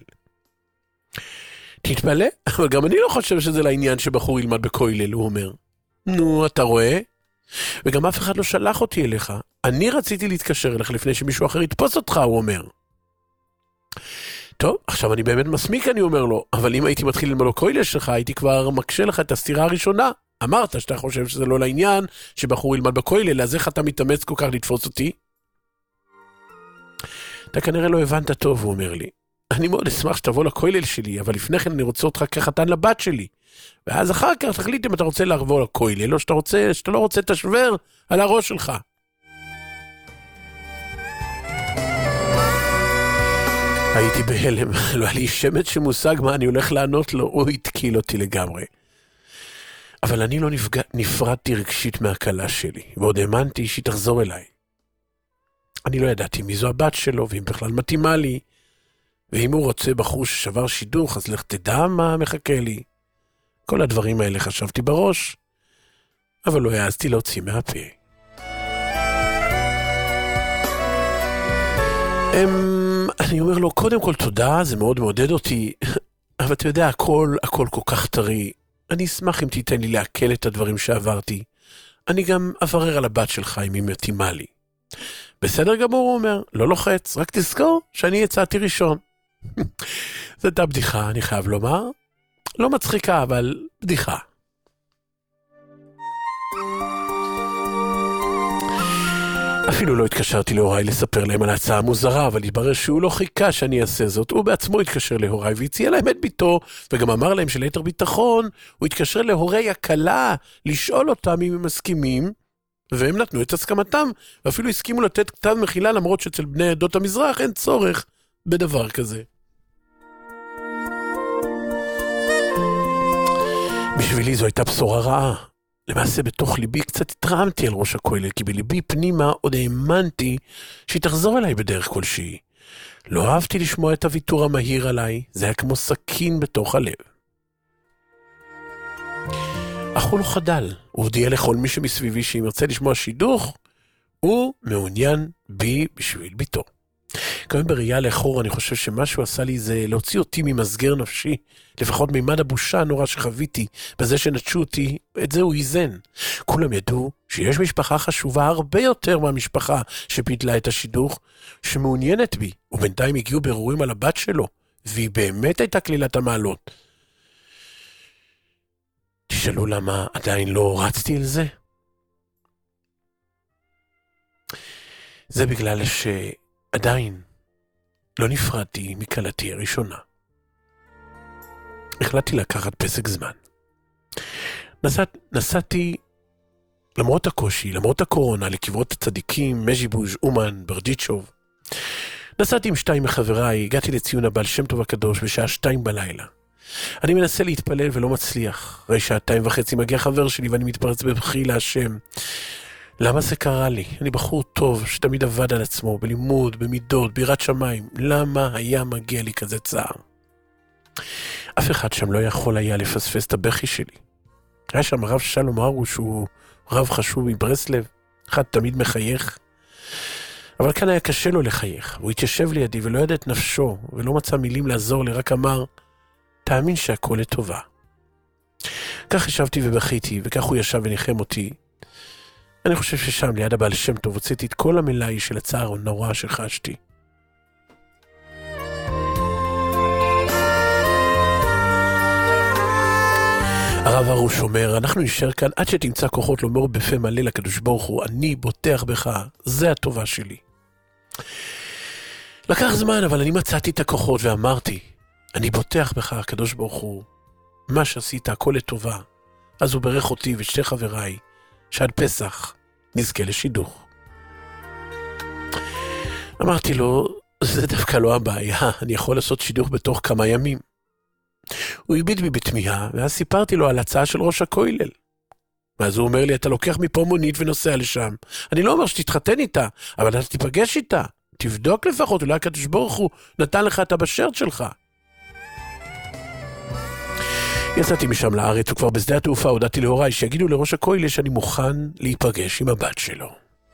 תתפלא, אבל גם אני לא חושב שזה לעניין שבחור ילמד בכולל, הוא אומר. נו, אתה רואה? וגם אף אחד לא שלח אותי אליך. אני רציתי להתקשר אליך לפני שמישהו אחר יתפוס אותך, הוא אומר. טוב, עכשיו אני באמת מסמיק, אני אומר לו, אבל אם הייתי מתחיל ללמוד בכולל שלך, הייתי כבר מקשה לך את הסתירה הראשונה. אמרת שאתה חושב שזה לא לעניין שבחור ילמד בכולל, אז איך אתה מתאמץ כל כך לתפוס אותי? אתה כנראה לא הבנת טוב, הוא אומר לי. אני מאוד אשמח שתבוא לכולל שלי, אבל לפני כן אני רוצה אותך כחתן לבת שלי. ואז אחר כך תחליט אם אתה רוצה לעבור לכולל, או שאתה, רוצה, שאתה לא רוצה תשבר על הראש שלך. הייתי בהלם, לא היה לי שמץ שמושג מה אני הולך לענות לו, הוא התקיל אותי לגמרי. אבל אני לא נפגע, נפרדתי רגשית מהקלה שלי, ועוד האמנתי שהיא תחזור אליי. אני לא ידעתי מי זו הבת שלו, ואם בכלל מתאימה לי, ואם הוא רוצה בחור ששבר שידוך, אז לך תדע מה מחכה לי. כל הדברים האלה חשבתי בראש, אבל לא העזתי להוציא מהפה. הם, אני אומר לו, קודם כל תודה, זה מאוד מעודד אותי, אבל אתה יודע, הכל, הכל כל כך טרי. אני אשמח אם תיתן לי להקל את הדברים שעברתי. אני גם אברר על הבת שלך אם היא מתאימה לי. בסדר גמור, הוא אומר, לא לוחץ, רק תזכור שאני יצאתי ראשון. זו הייתה בדיחה, אני חייב לומר. לא מצחיקה, אבל בדיחה. אפילו לא התקשרתי להוריי לספר להם על ההצעה המוזרה, אבל התברר שהוא לא חיכה שאני אעשה זאת. הוא בעצמו התקשר להוריי והציע להם את ביתו, וגם אמר להם שליתר ביטחון, הוא התקשר להורי הקלה לשאול אותם אם הם מסכימים, והם נתנו את הסכמתם, ואפילו הסכימו לתת כתב מחילה, למרות שאצל בני עדות המזרח אין צורך בדבר כזה. בשבילי זו הייתה בשורה רעה. למעשה בתוך ליבי קצת התרעמתי על ראש הכולל, כי בליבי פנימה עוד האמנתי שהיא תחזור אליי בדרך כלשהי. לא אהבתי לשמוע את הוויתור המהיר עליי, זה היה כמו סכין בתוך הלב. אך הוא לא חדל, הוא הודיע לכל מי שמסביבי שאם ירצה לשמוע שידוך, הוא מעוניין בי בשביל ביתו. כמובן בראייה לאחור אני חושב שמה שהוא עשה לי זה להוציא אותי ממסגר נפשי, לפחות מימד הבושה הנורא שחוויתי, בזה שנטשו אותי, את זה הוא איזן. כולם ידעו שיש משפחה חשובה הרבה יותר מהמשפחה שפיתלה את השידוך, שמעוניינת בי, ובינתיים הגיעו בירורים על הבת שלו, והיא באמת הייתה כלילת המעלות. תשאלו למה עדיין לא רצתי על זה? זה בגלל ש... עדיין לא נפרדתי מקלתי הראשונה. החלטתי לקחת פסק זמן. נסעת, נסעתי, למרות הקושי, למרות הקורונה, לקברות הצדיקים, מז'יבוז', אומן, ברדיצ'וב. נסעתי עם שתיים מחבריי, הגעתי לציון הבעל שם טוב הקדוש בשעה שתיים בלילה. אני מנסה להתפלל ולא מצליח. אחרי שעתיים וחצי מגיע חבר שלי ואני מתפרץ בבכי להשם. למה זה קרה לי? אני בחור טוב שתמיד עבד על עצמו, בלימוד, במידות, בירת שמיים. למה היה מגיע לי כזה צער? אף אחד שם לא יכול היה לפספס את הבכי שלי. היה שם הרב שלום הרוש, שהוא רב חשוב מברסלב, אחד תמיד מחייך. אבל כאן היה קשה לו לחייך. הוא התיישב לידי ולא ידע את נפשו, ולא מצא מילים לעזור לי, רק אמר, תאמין שהכל לטובה. כך ישבתי ובכיתי, וכך הוא ישב וניחם אותי. אני חושב ששם ליד הבעל שם טוב הוצאתי את כל המלאי של הצער הנורא שחשתי. הרב הרוש אומר, אנחנו נשאר כאן עד שתמצא כוחות לומר בפה מלא לקדוש ברוך הוא, אני בוטח בך, זה הטובה שלי. לקח זמן, אבל אני מצאתי את הכוחות ואמרתי, אני בוטח בך, הקדוש ברוך הוא, מה שעשית, הכל לטובה. אז הוא ברך אותי ושתי חבריי, שעד פסח נזכה לשידוך. אמרתי לו, זה דווקא לא הבעיה, אני יכול לעשות שידוך בתוך כמה ימים. הוא הביט בי בתמיהה, ואז סיפרתי לו על הצעה של ראש הכולל. ואז הוא אומר לי, אתה לוקח מפה מונית ונוסע לשם. אני לא אומר שתתחתן איתה, אבל אתה תיפגש איתה. תבדוק לפחות, אולי הקדוש ברוך הוא נתן לך את הבשרת שלך. יצאתי משם לארץ, וכבר בשדה התעופה הודעתי להוריי שיגידו לראש הכולל שאני מוכן להיפגש עם הבת שלו.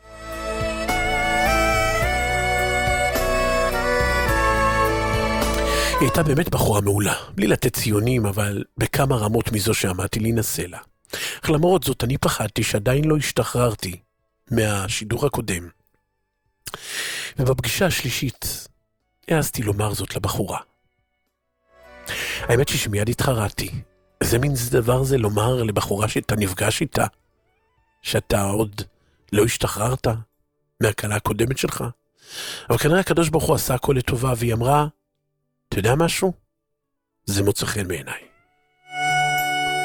היא הייתה באמת בחורה מעולה, בלי לתת ציונים, אבל בכמה רמות מזו שעמדתי להינשא לה. אך למרות זאת, אני פחדתי שעדיין לא השתחררתי מהשידור הקודם. ובפגישה השלישית, העזתי לומר זאת לבחורה. האמת היא שמיד התחרתי. איזה מין דבר זה לומר לבחורה שאתה נפגש איתה, שאתה עוד לא השתחררת מהקלה הקודמת שלך. אבל כנראה הקדוש ברוך הוא עשה הכל לטובה, והיא אמרה, אתה יודע משהו? זה מוצא חן בעיניי.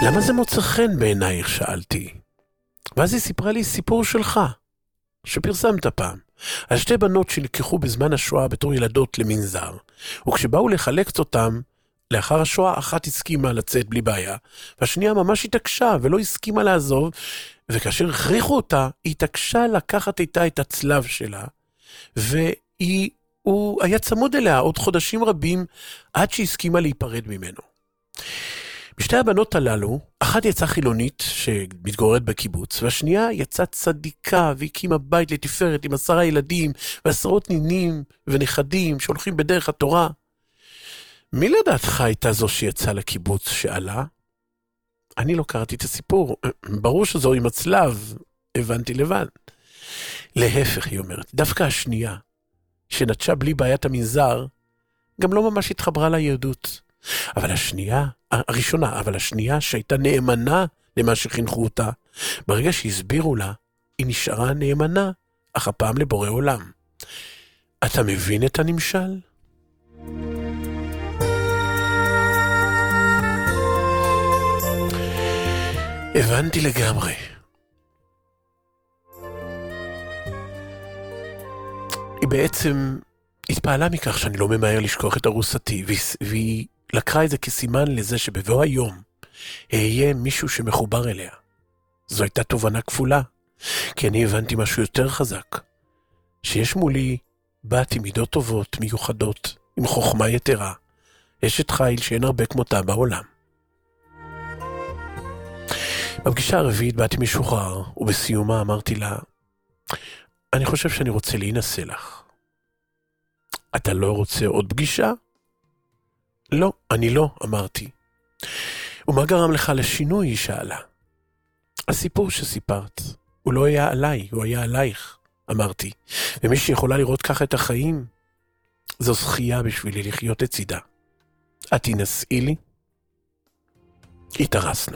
למה זה מוצא חן בעינייך? שאלתי. ואז היא סיפרה לי סיפור שלך, שפרסמת פעם, על שתי בנות שנלקחו בזמן השואה בתור ילדות למנזר, וכשבאו לחלק אותם, לאחר השואה אחת הסכימה לצאת בלי בעיה, והשנייה ממש התעקשה ולא הסכימה לעזוב, וכאשר הכריחו אותה, היא התעקשה לקחת איתה את הצלב שלה, והיא, הוא היה צמוד אליה עוד חודשים רבים, עד שהסכימה להיפרד ממנו. בשתי הבנות הללו, אחת יצאה חילונית שמתגוררת בקיבוץ, והשנייה יצאה צדיקה והקימה בית לתפארת עם עשרה ילדים ועשרות נינים ונכדים שהולכים בדרך התורה. מי לדעתך הייתה זו שיצאה לקיבוץ שעלה? אני לא קראתי את הסיפור, ברור שזו עם הצלב, הבנתי לבד. להפך, היא אומרת, דווקא השנייה, שנטשה בלי בעיית המנזר, גם לא ממש התחברה ליהדות. אבל השנייה, הראשונה, אבל השנייה שהייתה נאמנה למה שחינכו אותה, ברגע שהסבירו לה, היא נשארה נאמנה, אך הפעם לבורא עולם. אתה מבין את הנמשל? הבנתי לגמרי. היא בעצם התפעלה מכך שאני לא ממהר לשכוח את ארוסתי, והיא לקחה את זה כסימן לזה שבבוא היום אהיה מישהו שמחובר אליה. זו הייתה תובנה כפולה, כי אני הבנתי משהו יותר חזק, שיש מולי בת עם מידות טובות, מיוחדות, עם חוכמה יתרה, אשת חיל שאין הרבה כמותה בעולם. בפגישה הרביעית באתי משוחרר, ובסיומה אמרתי לה, אני חושב שאני רוצה להינשא לך. אתה לא רוצה עוד פגישה? לא, אני לא, אמרתי. ומה גרם לך לשינוי? היא שאלה. הסיפור שסיפרת, הוא לא היה עליי, הוא היה עלייך, אמרתי. ומי שיכולה לראות ככה את החיים, זו זכייה בשבילי לחיות לצידה. את תנסי לי? התארסנו.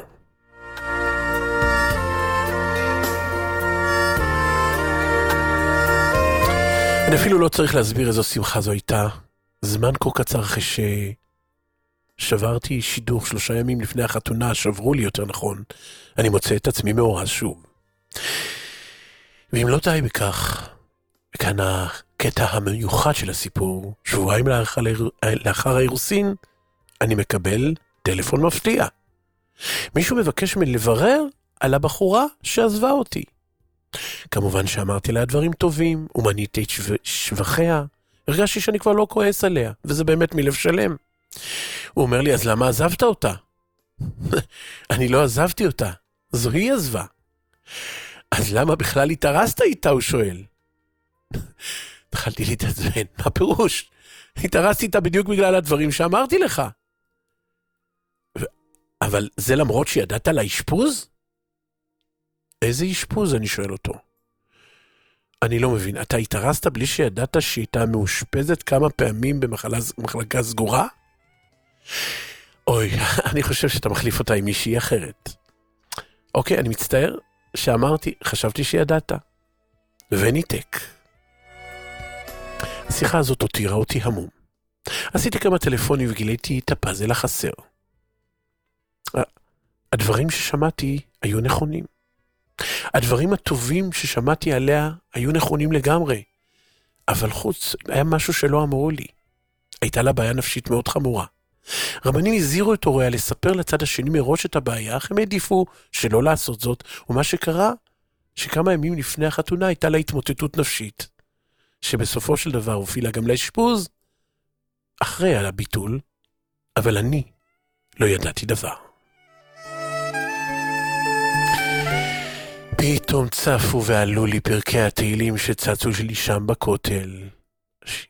אני אפילו לא צריך להסביר איזו שמחה זו הייתה. זמן כה קצר אחרי ששברתי שידוך שלושה ימים לפני החתונה, שברו לי יותר נכון, אני מוצא את עצמי מאורס שוב. ואם לא די בכך, וכאן הקטע המיוחד של הסיפור, שבועיים לאחר, לאחר האירוסין, אני מקבל טלפון מפתיע. מישהו מבקש ממני לברר על הבחורה שעזבה אותי. כמובן שאמרתי לה דברים טובים, ומניתי את שו... שבחיה, הרגשתי שאני כבר לא כועס עליה, וזה באמת מלב שלם. הוא אומר לי, אז למה עזבת אותה? אני לא עזבתי אותה, זו היא עזבה. אז למה בכלל התארסת איתה, הוא שואל. התחלתי להתעצבן, מה פירוש? התארסתי איתה בדיוק בגלל הדברים שאמרתי לך. ו... אבל זה למרות שידעת על האשפוז? איזה אשפוז? אני שואל אותו. אני לא מבין, אתה התארסת בלי שידעת שהייתה מאושפזת כמה פעמים במחלקה סגורה? אוי, אני חושב שאתה מחליף אותה עם מישהי אחרת. אוקיי, אני מצטער שאמרתי, חשבתי שידעת. וניתק. השיחה הזאת הותירה אותי המום. עשיתי כמה טלפונים וגיליתי את הפאזל החסר. הדברים ששמעתי היו נכונים. הדברים הטובים ששמעתי עליה היו נכונים לגמרי, אבל חוץ היה משהו שלא אמרו לי. הייתה לה בעיה נפשית מאוד חמורה. רבנים הזהירו את הוריה לספר לצד השני מראש את הבעיה, אך הם העדיפו שלא לעשות זאת, ומה שקרה, שכמה ימים לפני החתונה הייתה לה התמוטטות נפשית, שבסופו של דבר הובילה גם לאשפוז, אחרי על הביטול, אבל אני לא ידעתי דבר. פתאום צפו ועלו לי פרקי התהילים שצצו שלי שם בכותל. ש...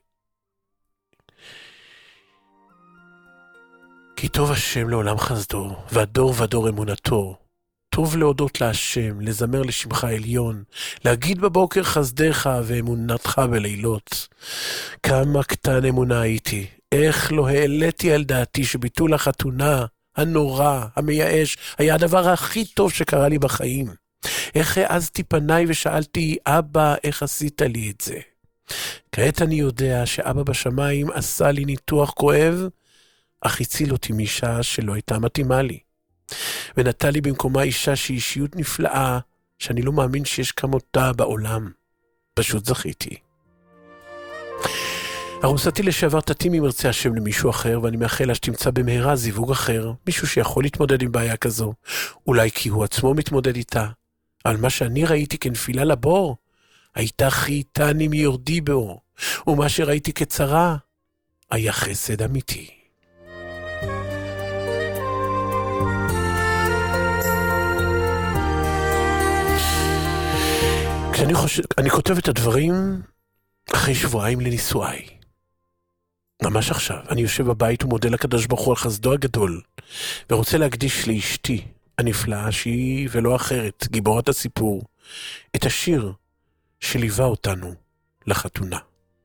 כי טוב השם לעולם חסדו, והדור ודור אמונתו. טוב להודות להשם, לזמר לשמך עליון, להגיד בבוקר חסדיך ואמונתך בלילות. כמה קטן אמונה הייתי, איך לא העליתי על דעתי שביטול החתונה, הנורא, המייאש, היה הדבר הכי טוב שקרה לי בחיים. איך העזתי פניי ושאלתי, אבא, איך עשית לי את זה? כעת אני יודע שאבא בשמיים עשה לי ניתוח כואב, אך הציל אותי משעה שלא הייתה מתאימה לי. ונתן לי במקומה אישה שהיא אישיות נפלאה, שאני לא מאמין שיש כמותה בעולם. פשוט זכיתי. ארוסתי לשעבר תתאים אם ירצה השם למישהו אחר, ואני מאחל לה שתמצא במהרה זיווג אחר, מישהו שיכול להתמודד עם בעיה כזו, אולי כי הוא עצמו מתמודד איתה. על מה שאני ראיתי כנפילה לבור, הייתה חייתני מיורדי באור, ומה שראיתי כצרה, היה חסד אמיתי. כשאני חושב, אני כותב את הדברים אחרי שבועיים לנישואיי. ממש עכשיו, אני יושב בבית ומודה לקדוש ברוך הוא על חסדו הגדול, ורוצה להקדיש לאשתי הנפלאה שהיא ולא אחרת, גיבורת הסיפור, את השיר שליווה אותנו לחתונה.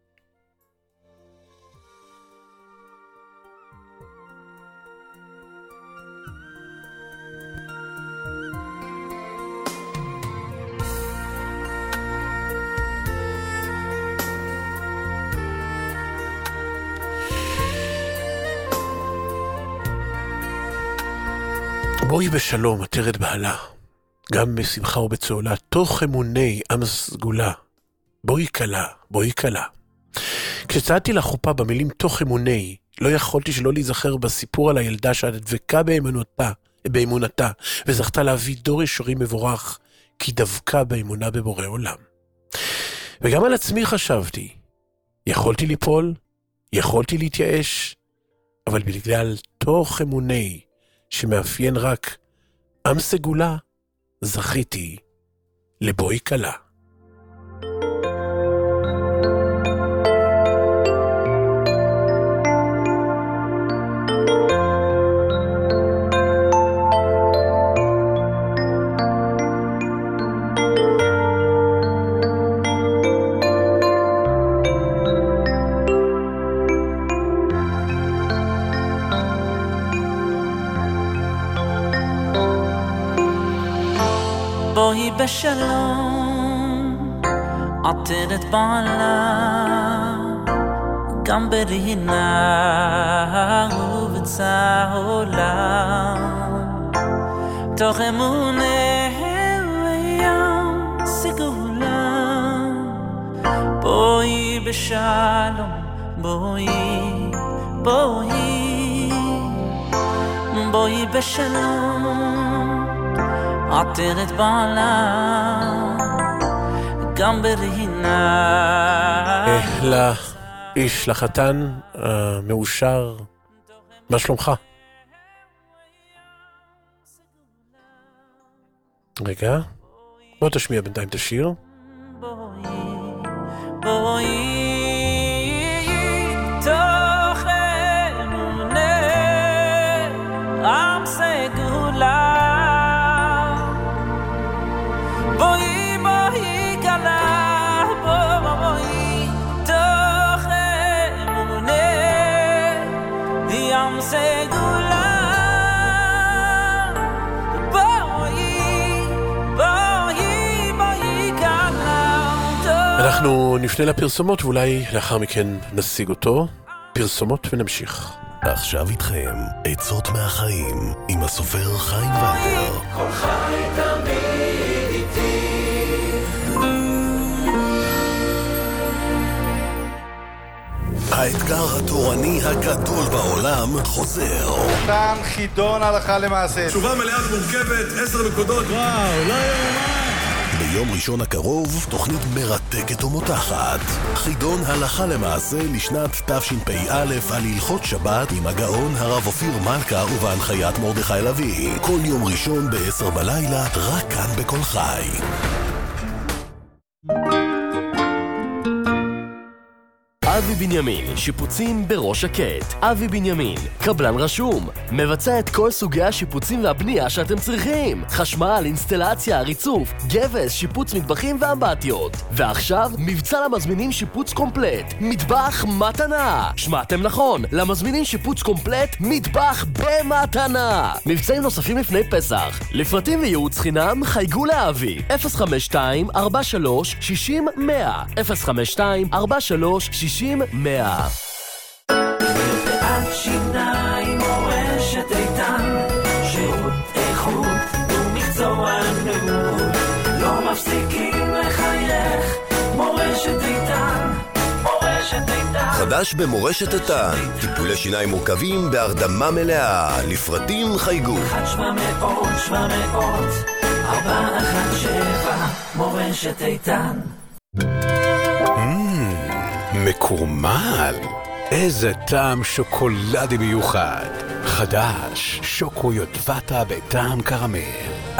בואי בשלום, עטרת בעלה, גם בשמחה ובצעולה, תוך אמוני עם סגולה. בואי קלה, בואי קלה. כשצעדתי לחופה במילים תוך אמוני, לא יכולתי שלא להיזכר בסיפור על הילדה שהדבקה באמונתה, באמונתה, וזכתה להביא דור ישורים מבורך, כי דבקה באמונה בבורא עולם. וגם על עצמי חשבתי, יכולתי ליפול, יכולתי להתייאש, אבל בגלל תוך אמוני, שמאפיין רק עם סגולה, זכיתי לבואי קלה. בואי בשלום, עטרת בעלה, גם ברינה ובצהולה, תוך אמונה ים סגולה. בואי בשלום, בואי, בואי, בואי בשלום, עטרת בעלה, גם ברינה. לאיש, לחתן המאושר, מה שלומך? רגע, בוא תשמיע בינתיים את השיר. בואי, בואי, תוך אמונה, עם סגולה. בואי בואי קלה, בואי תוך אמונה, ים סגולה. בואי, בואי, בואי קלה. אנחנו נפנה לפרסומות ואולי לאחר מכן נשיג אותו. פרסומות ונמשיך. עכשיו איתכם עצות מהחיים עם הסופר חיים ולדר. כל חי תמיד איתי. האתגר התורני הגדול בעולם חוזר. כאן חידון הלכה למעשה. תשובה מלאה ומורכבת, עשר נקודות. וואו, לא יאומן. ביום ראשון הקרוב, תוכנית מרתקת ומותחת. חידון הלכה למעשה לשנת תשפ"א על הלכות שבת עם הגאון הרב אופיר מלכה ובהנחיית מרדכי לוי. כל יום ראשון בעשר בלילה, רק כאן בכל חי. אבי בנימין, שיפוצים בראש שקט. אבי בנימין, קבלן רשום, מבצע את כל סוגי השיפוצים והבנייה שאתם צריכים. חשמל, אינסטלציה, ריצוף, גבס, שיפוץ מטבחים ואמבטיות. ועכשיו, מבצע למזמינים שיפוץ קומפלט. מטבח מתנה. שמעתם נכון, למזמינים שיפוץ קומפלט, מטבח במתנה. מבצעים נוספים לפני פסח. לפרטים וייעוץ חינם, חייגו לאבי. אפס חמש שתיים ארבע שלוש שש אפס אפס אפס אפס חמש שתיים ארבע שלוש שש מאה. מרפאת שיניים מורשת איתן, שירות איכות מפסיקים לחייך, מורשת איתן, מורשת איתן. חדש במורשת איתן, טיפולי שיניים מורכבים בהרדמה מלאה, לפרטים חייגו. אחת שבע מאות, שבע מאות, ארבע אחת שבע, מורשת איתן. מקורמל, איזה טעם שוקולדי מיוחד. חדש, שוקו יודבטה בטעם קרמל.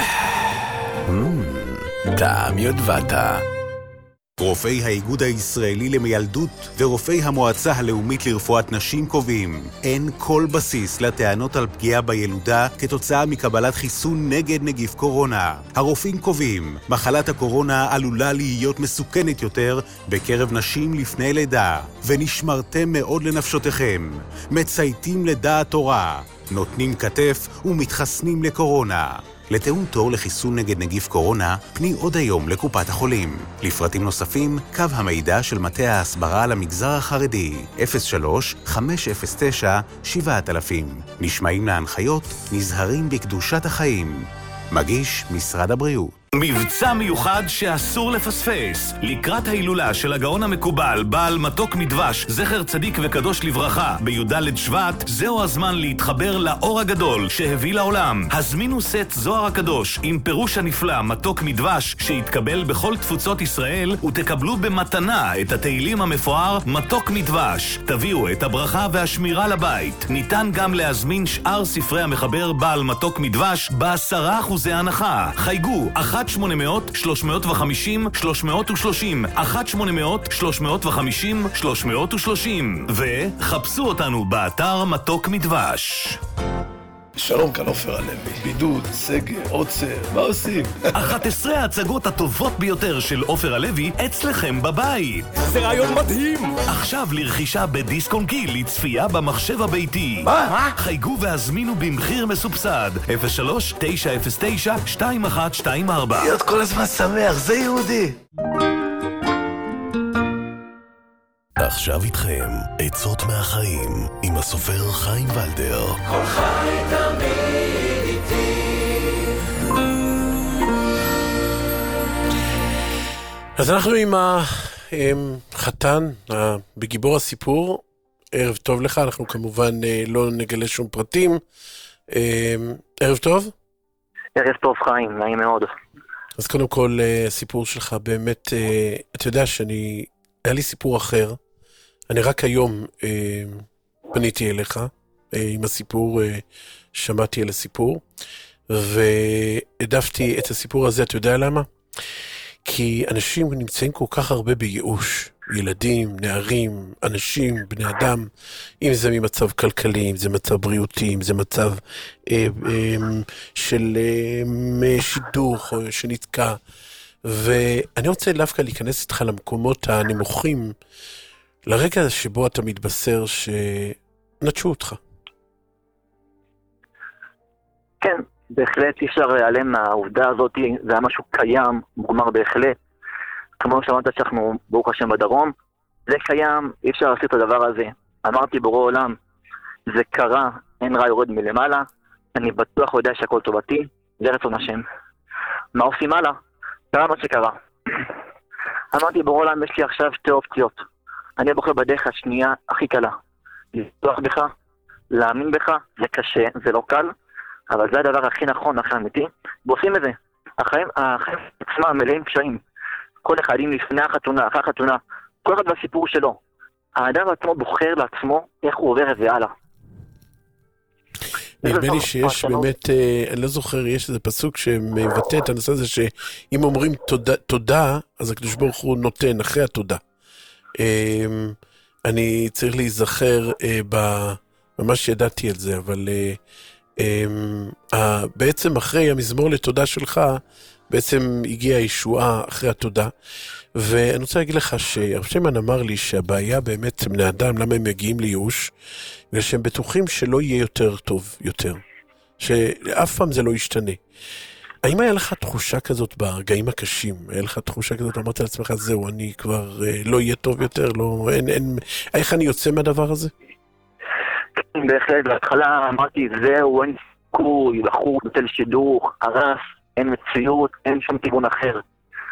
טעם יודבטה. רופאי האיגוד הישראלי למיילדות ורופאי המועצה הלאומית לרפואת נשים קובעים, אין כל בסיס לטענות על פגיעה בילודה כתוצאה מקבלת חיסון נגד נגיף קורונה. הרופאים קובעים, מחלת הקורונה עלולה להיות מסוכנת יותר בקרב נשים לפני לידה, ונשמרתם מאוד לנפשותיכם. מצייתים לדעת תורה, נותנים כתף ומתחסנים לקורונה. לתאום תור לחיסון נגד נגיף קורונה, פני עוד היום לקופת החולים. לפרטים נוספים, קו המידע של מטה ההסברה למגזר החרדי, אפס שלוש חמש אפס תשע שבע אלף. נשמעים להנחיות, נזהרים בקדושת החיים. מגיש משרד הבריאות. מבצע מיוחד שאסור לפספס. לקראת ההילולה של הגאון המקובל, בעל מתוק מדבש, זכר צדיק וקדוש לברכה, בי"ד שבט, זהו הזמן להתחבר לאור הגדול שהביא לעולם. הזמינו סט זוהר הקדוש עם פירוש הנפלא מתוק מדבש שהתקבל בכל תפוצות ישראל, ותקבלו במתנה את התהילים המפואר מתוק מדבש. תביאו את הברכה והשמירה לבית. ניתן גם להזמין שאר ספרי המחבר בעל מתוק מדבש בעשרה אחוזי הנחה. חייגו אחת שמונה מאות שלוש מאות וחמישים שלוש מאות ושלושים אחת שמונה מאות שלוש מאות וחמישים שלוש מאות ושלושים וחפשו אותנו באתר מתוק מדבש. שלום, כאן עופר הלוי. בידוד, סגר, עוצר, מה עושים? אחת עשרה ההצגות הטובות ביותר של עופר הלוי אצלכם בבית. זה רעיון מדהים! עכשיו לרכישה בדיסק און קי לצפייה במחשב הביתי. מה? מה? חייגו והזמינו במחיר מסובסד. אפס שלוש תשע אפס תשע שתיים אחת שתיים ארבע. להיות כל הזמן שמח, זה יהודי. עכשיו איתכם, עצות מהחיים, עם הסופר חיים ולדר. כל חי תמיד איתי. אז אנחנו עם החתן, בגיבור הסיפור. ערב טוב לך, אנחנו כמובן לא נגלה שום פרטים. ערב טוב? ערב טוב חיים, נעים מאוד. אז קודם כל, הסיפור שלך באמת, אתה יודע שאני... היה לי סיפור אחר, אני רק היום אה, פניתי אליך, אה, עם הסיפור, אה, שמעתי על הסיפור, והעדפתי את הסיפור הזה, אתה יודע למה? כי אנשים נמצאים כל כך הרבה בייאוש, ילדים, נערים, אנשים, בני אדם, אם זה ממצב כלכלי, אם זה מצב בריאותי, אם זה מצב אה, אה, של אה, שידוך או שנתקע, ואני רוצה דווקא להיכנס איתך למקומות הנמוכים, לרגע שבו אתה מתבשר שנטשו אותך. כן, בהחלט אי אפשר להיעלם מהעובדה הזאת, זה היה משהו קיים, מוגמר בהחלט. כמו שאמרת שאנחנו ברוך השם בדרום, זה קיים, אי אפשר לעשות את הדבר הזה. אמרתי ברור עולם, זה קרה, אין רע יורד מלמעלה, אני בטוח יודע שהכל טובתי, זה רצון השם. מה עושים הלאה? קרה מה שקרה. אמרתי ברור עולם, יש לי עכשיו שתי אופציות. אני בוחר בדרך השנייה הכי קלה. לפתוח בך, להאמין בך, זה קשה, זה לא קל, אבל זה הדבר הכי נכון, הכי אמיתי, ועושים את זה. החיים, החיים עצמם מלאים קשיים. כל אחד עם לפני החתונה, אחרי החתונה, כל אחד בסיפור שלו. האדם עצמו בוחר לעצמו איך הוא עובר את זה הלאה. נראה לי שיש באמת, אני לא זוכר, יש איזה פסוק שמבטא את הנושא הזה, שאם אומרים תודה, תודה, אז הקדוש ברוך הוא נותן אחרי התודה. אני צריך להיזכר, ממש ידעתי על זה, אבל בעצם אחרי המזמור לתודה שלך, בעצם הגיעה הישועה אחרי התודה, ואני רוצה להגיד לך שהרב שטיינמן אמר לי שהבעיה באמת בני אדם, למה הם מגיעים לייאוש, בגלל שהם בטוחים שלא יהיה יותר טוב יותר, שאף פעם זה לא ישתנה. האם היה לך תחושה כזאת ברגעים הקשים? היה לך תחושה כזאת, אמרת לעצמך, זהו, אני כבר לא יהיה טוב יותר, לא, אין, אין, איך אני יוצא מהדבר הזה? כן, בהחלט, בהתחלה אמרתי, זהו, אין סיכוי, בחור, נוטל שידוך, הרס, אין מציאות, אין שום כיוון אחר.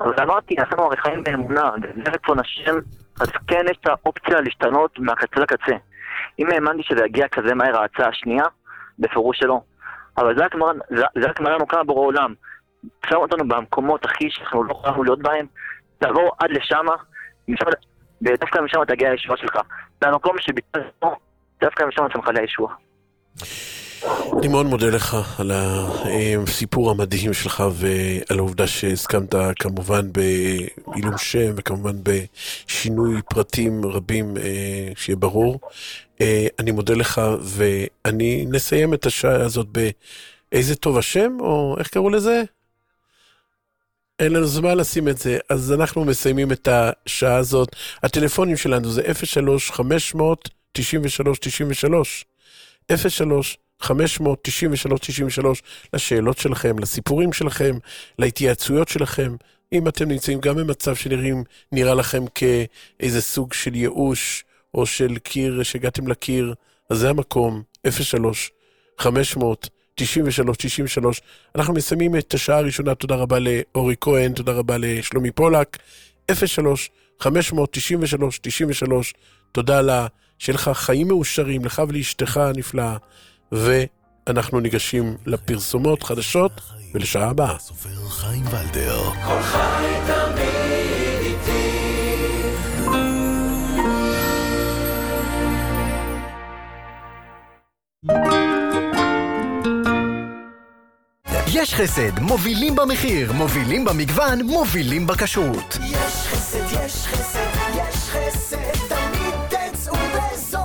אבל אמרתי, אנחנו הרי חיים באמונה, זה רצון השם, אז כן יש את האופציה להשתנות מהקצה לקצה. אם האמנתי שזה יגיע כזה מהר ההצעה השנייה, בפירוש שלא. אבל זה רק מראה, זה, זה רק מראה לנו כמה בורא עולם. שם אותנו במקומות הכי שאנחנו לא יכולנו להיות בהם, תעבור עד לשם, ודווקא משם תגיע הישועה שלך. זה המקום שביטלנו, דווקא משם תמכה לישועה. אני מאוד מודה לך על הסיפור המדהים שלך ועל העובדה שהסכמת כמובן בעילום שם וכמובן בשינוי פרטים רבים שיהיה ברור. אני מודה לך ואני נסיים את השעה הזאת באיזה טוב השם או איך קראו לזה? אין לנו זמן לשים את זה, אז אנחנו מסיימים את השעה הזאת. הטלפונים שלנו זה אפס שלוש חמש תשע שלוש תשע שלוש אפס שלוש חמש תשע שלוש תשע שלוש לשאלות שלכם, לסיפורים שלכם, להתייעצויות שלכם. אם אתם נמצאים גם במצב שנראים, נראה לכם כאיזה סוג של ייאוש או של קיר, שהגעתם לקיר, אז זה המקום, אפס שלוש חמש תשע שלוש תשע שלוש. אנחנו מסיימים את השעה הראשונה, תודה רבה לאורי כהן, תודה רבה לשלומי פולק, אפס שלוש חמש תשע שלוש תשע שלוש. תודה לה, שיהיה לך חיים מאושרים, לך ולאשתך הנפלאה, ואנחנו ניגשים לפרסומות חדשות ולשעה הבאה. סופר חיים ולדר. כל חי תמיד איתי. יש חסד, מובילים במחיר, מובילים במגוון, מובילים בכשרות. יש חסד, יש חסד, יש חסד, תמיד תצאו בזול.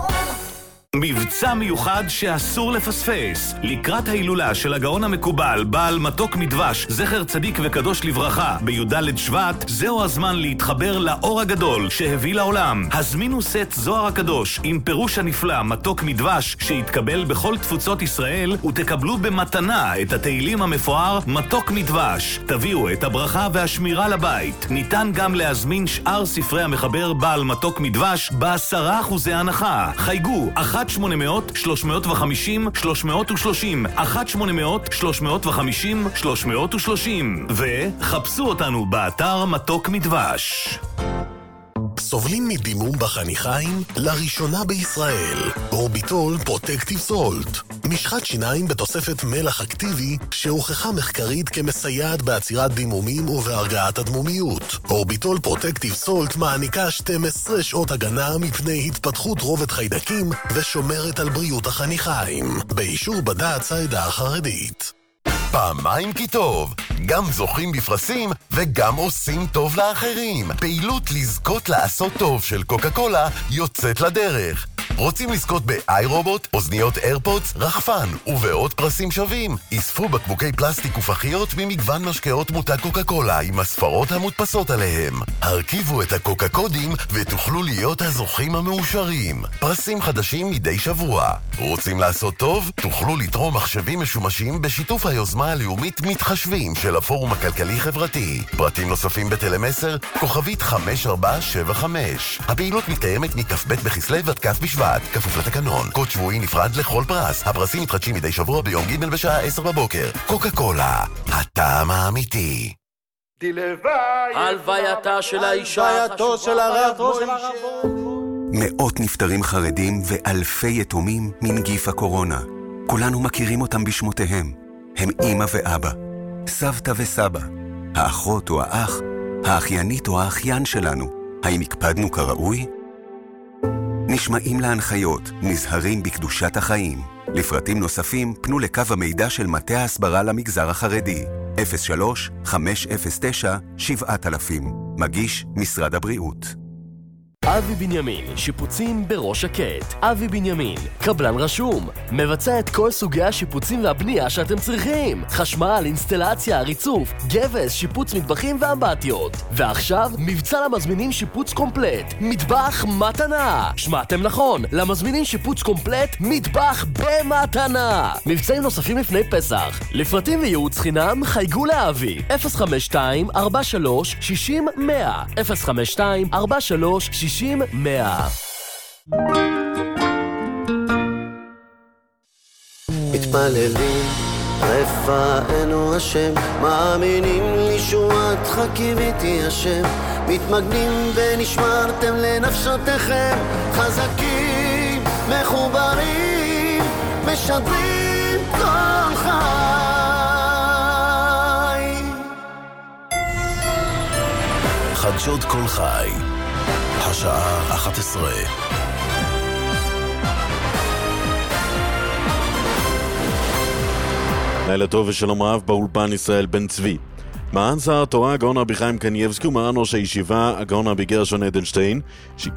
מבצע מיוחד שאסור לפספס. לקראת ההילולה של הגאון המקובל, בעל מתוק מדבש, זכר צדיק וקדוש לברכה, בי"ד שבט, זהו הזמן להתחבר לאור הגדול שהביא לעולם. הזמינו סט זוהר הקדוש עם פירוש הנפלא מתוק מדבש שהתקבל בכל תפוצות ישראל, ותקבלו במתנה את התהילים המפואר מתוק מדבש. תביאו את הברכה והשמירה לבית. ניתן גם להזמין שאר ספרי המחבר בעל מתוק מדבש בעשרה אחוזי הנחה. חייגו אחת שמונה מאות שלוש מאות וחמישים שלוש מאות ושלושים אחת שמונה מאות שלוש מאות וחמישים שלוש מאות ושלושים וחפשו אותנו באתר מתוק מדבש. סובלים מדימום בחניכיים? לראשונה בישראל. אורביטול פרוטקטיב סולט. משחת שיניים בתוספת מלח אקטיבי שהוכחה מחקרית כמסייעת בעצירת דימומים ובהרגעת הדמומיות. אורביטול פרוטקטיב סולט מעניקה שתים עשרה שעות הגנה מפני התפתחות רובד חיידקים ושומרת על בריאות החניכיים. באישור בד"ץ העדה החרדית. פעמיים כי טוב, גם זוכים בפרסים וגם עושים טוב לאחרים. פעילות לזכות לעשות טוב של קוקה קולה יוצאת לדרך. רוצים לזכות באיי רובוט, אוזניות איירפודס, רחפן ובעוד פרסים שווים? אספו בקבוקי פלסטיק ופחיות ממגוון משקאות מותג קוקה קולה עם הספרות המודפסות עליהם. הרכיבו את הקוקה קודים ותוכלו להיות הזוכים המאושרים. פרסים חדשים מדי שבוע. רוצים לעשות טוב? תוכלו לתרום מחשבים משומשים בשיתוף היוזמה הלאומית מתחשבים של הפורום הכלכלי-חברתי. פרטים נוספים בטלמסר, כוכבית חמש ארבע שבע חמש. הפעילות מתקיימת מכ"ב בכסלו ועד כ' בשבט. כפוף לתקנון. קוד שבועי נפרד לכל פרס. הפרסים מתחדשים מדי שבוע ביום ג' בשעה עשר בבוקר. קוקה קולה, הטעם האמיתי. הלווייתה של האישה, הלווייתו של הרב מוישה. מאות נפטרים חרדים ואלפי יתומים מנגיף הקורונה. כולנו מכירים אותם בשמותיהם. הם אמא ואבא, סבתא וסבא, האחות או האח, האחיינית או האחיין שלנו. האם הקפדנו כראוי? נשמעים להנחיות, נזהרים בקדושת החיים. לפרטים נוספים, פנו לקו המידע של מטה ההסברה למגזר החרדי, אפס שלוש חמש אפס תשע שבע אלפים. מגיש משרד הבריאות. אבי בנימין, שיפוצים בראש שקט. אבי בנימין, קבלן רשום, מבצע את כל סוגי השיפוצים והבנייה שאתם צריכים. חשמל, אינסטלציה, ריצוף, גבס, שיפוץ מטבחים ואמבטיות. ועכשיו, מבצע למזמינים שיפוץ קומפלט. מטבח מתנה. שמעתם נכון, למזמינים שיפוץ קומפלט, מטבח במתנה. מבצעים נוספים לפני פסח. לפרטים וייעוץ חינם, חייגו לאבי. אפס חמש שתיים ארבע שלוש שש אפס אפס אפס אפס חמש שתיים ארבע שלוש שש מאה. מתפללים רפאנו השם, מאמינים לישועה אחת חכי ותיישב, מתמגנים ונשמרתם לנפשותיכם, חזקים, מחוברים, משדרים כל חי. חדשות כל חי, השעה אחת עשרה. לילה טוב ושלום רב, באולפן ישראל בן צבי. מרן שר התורה הגאון רבי חיים קנייבסקי ומרן ראש הישיבה הגאון רבי גרשון אדלשטיין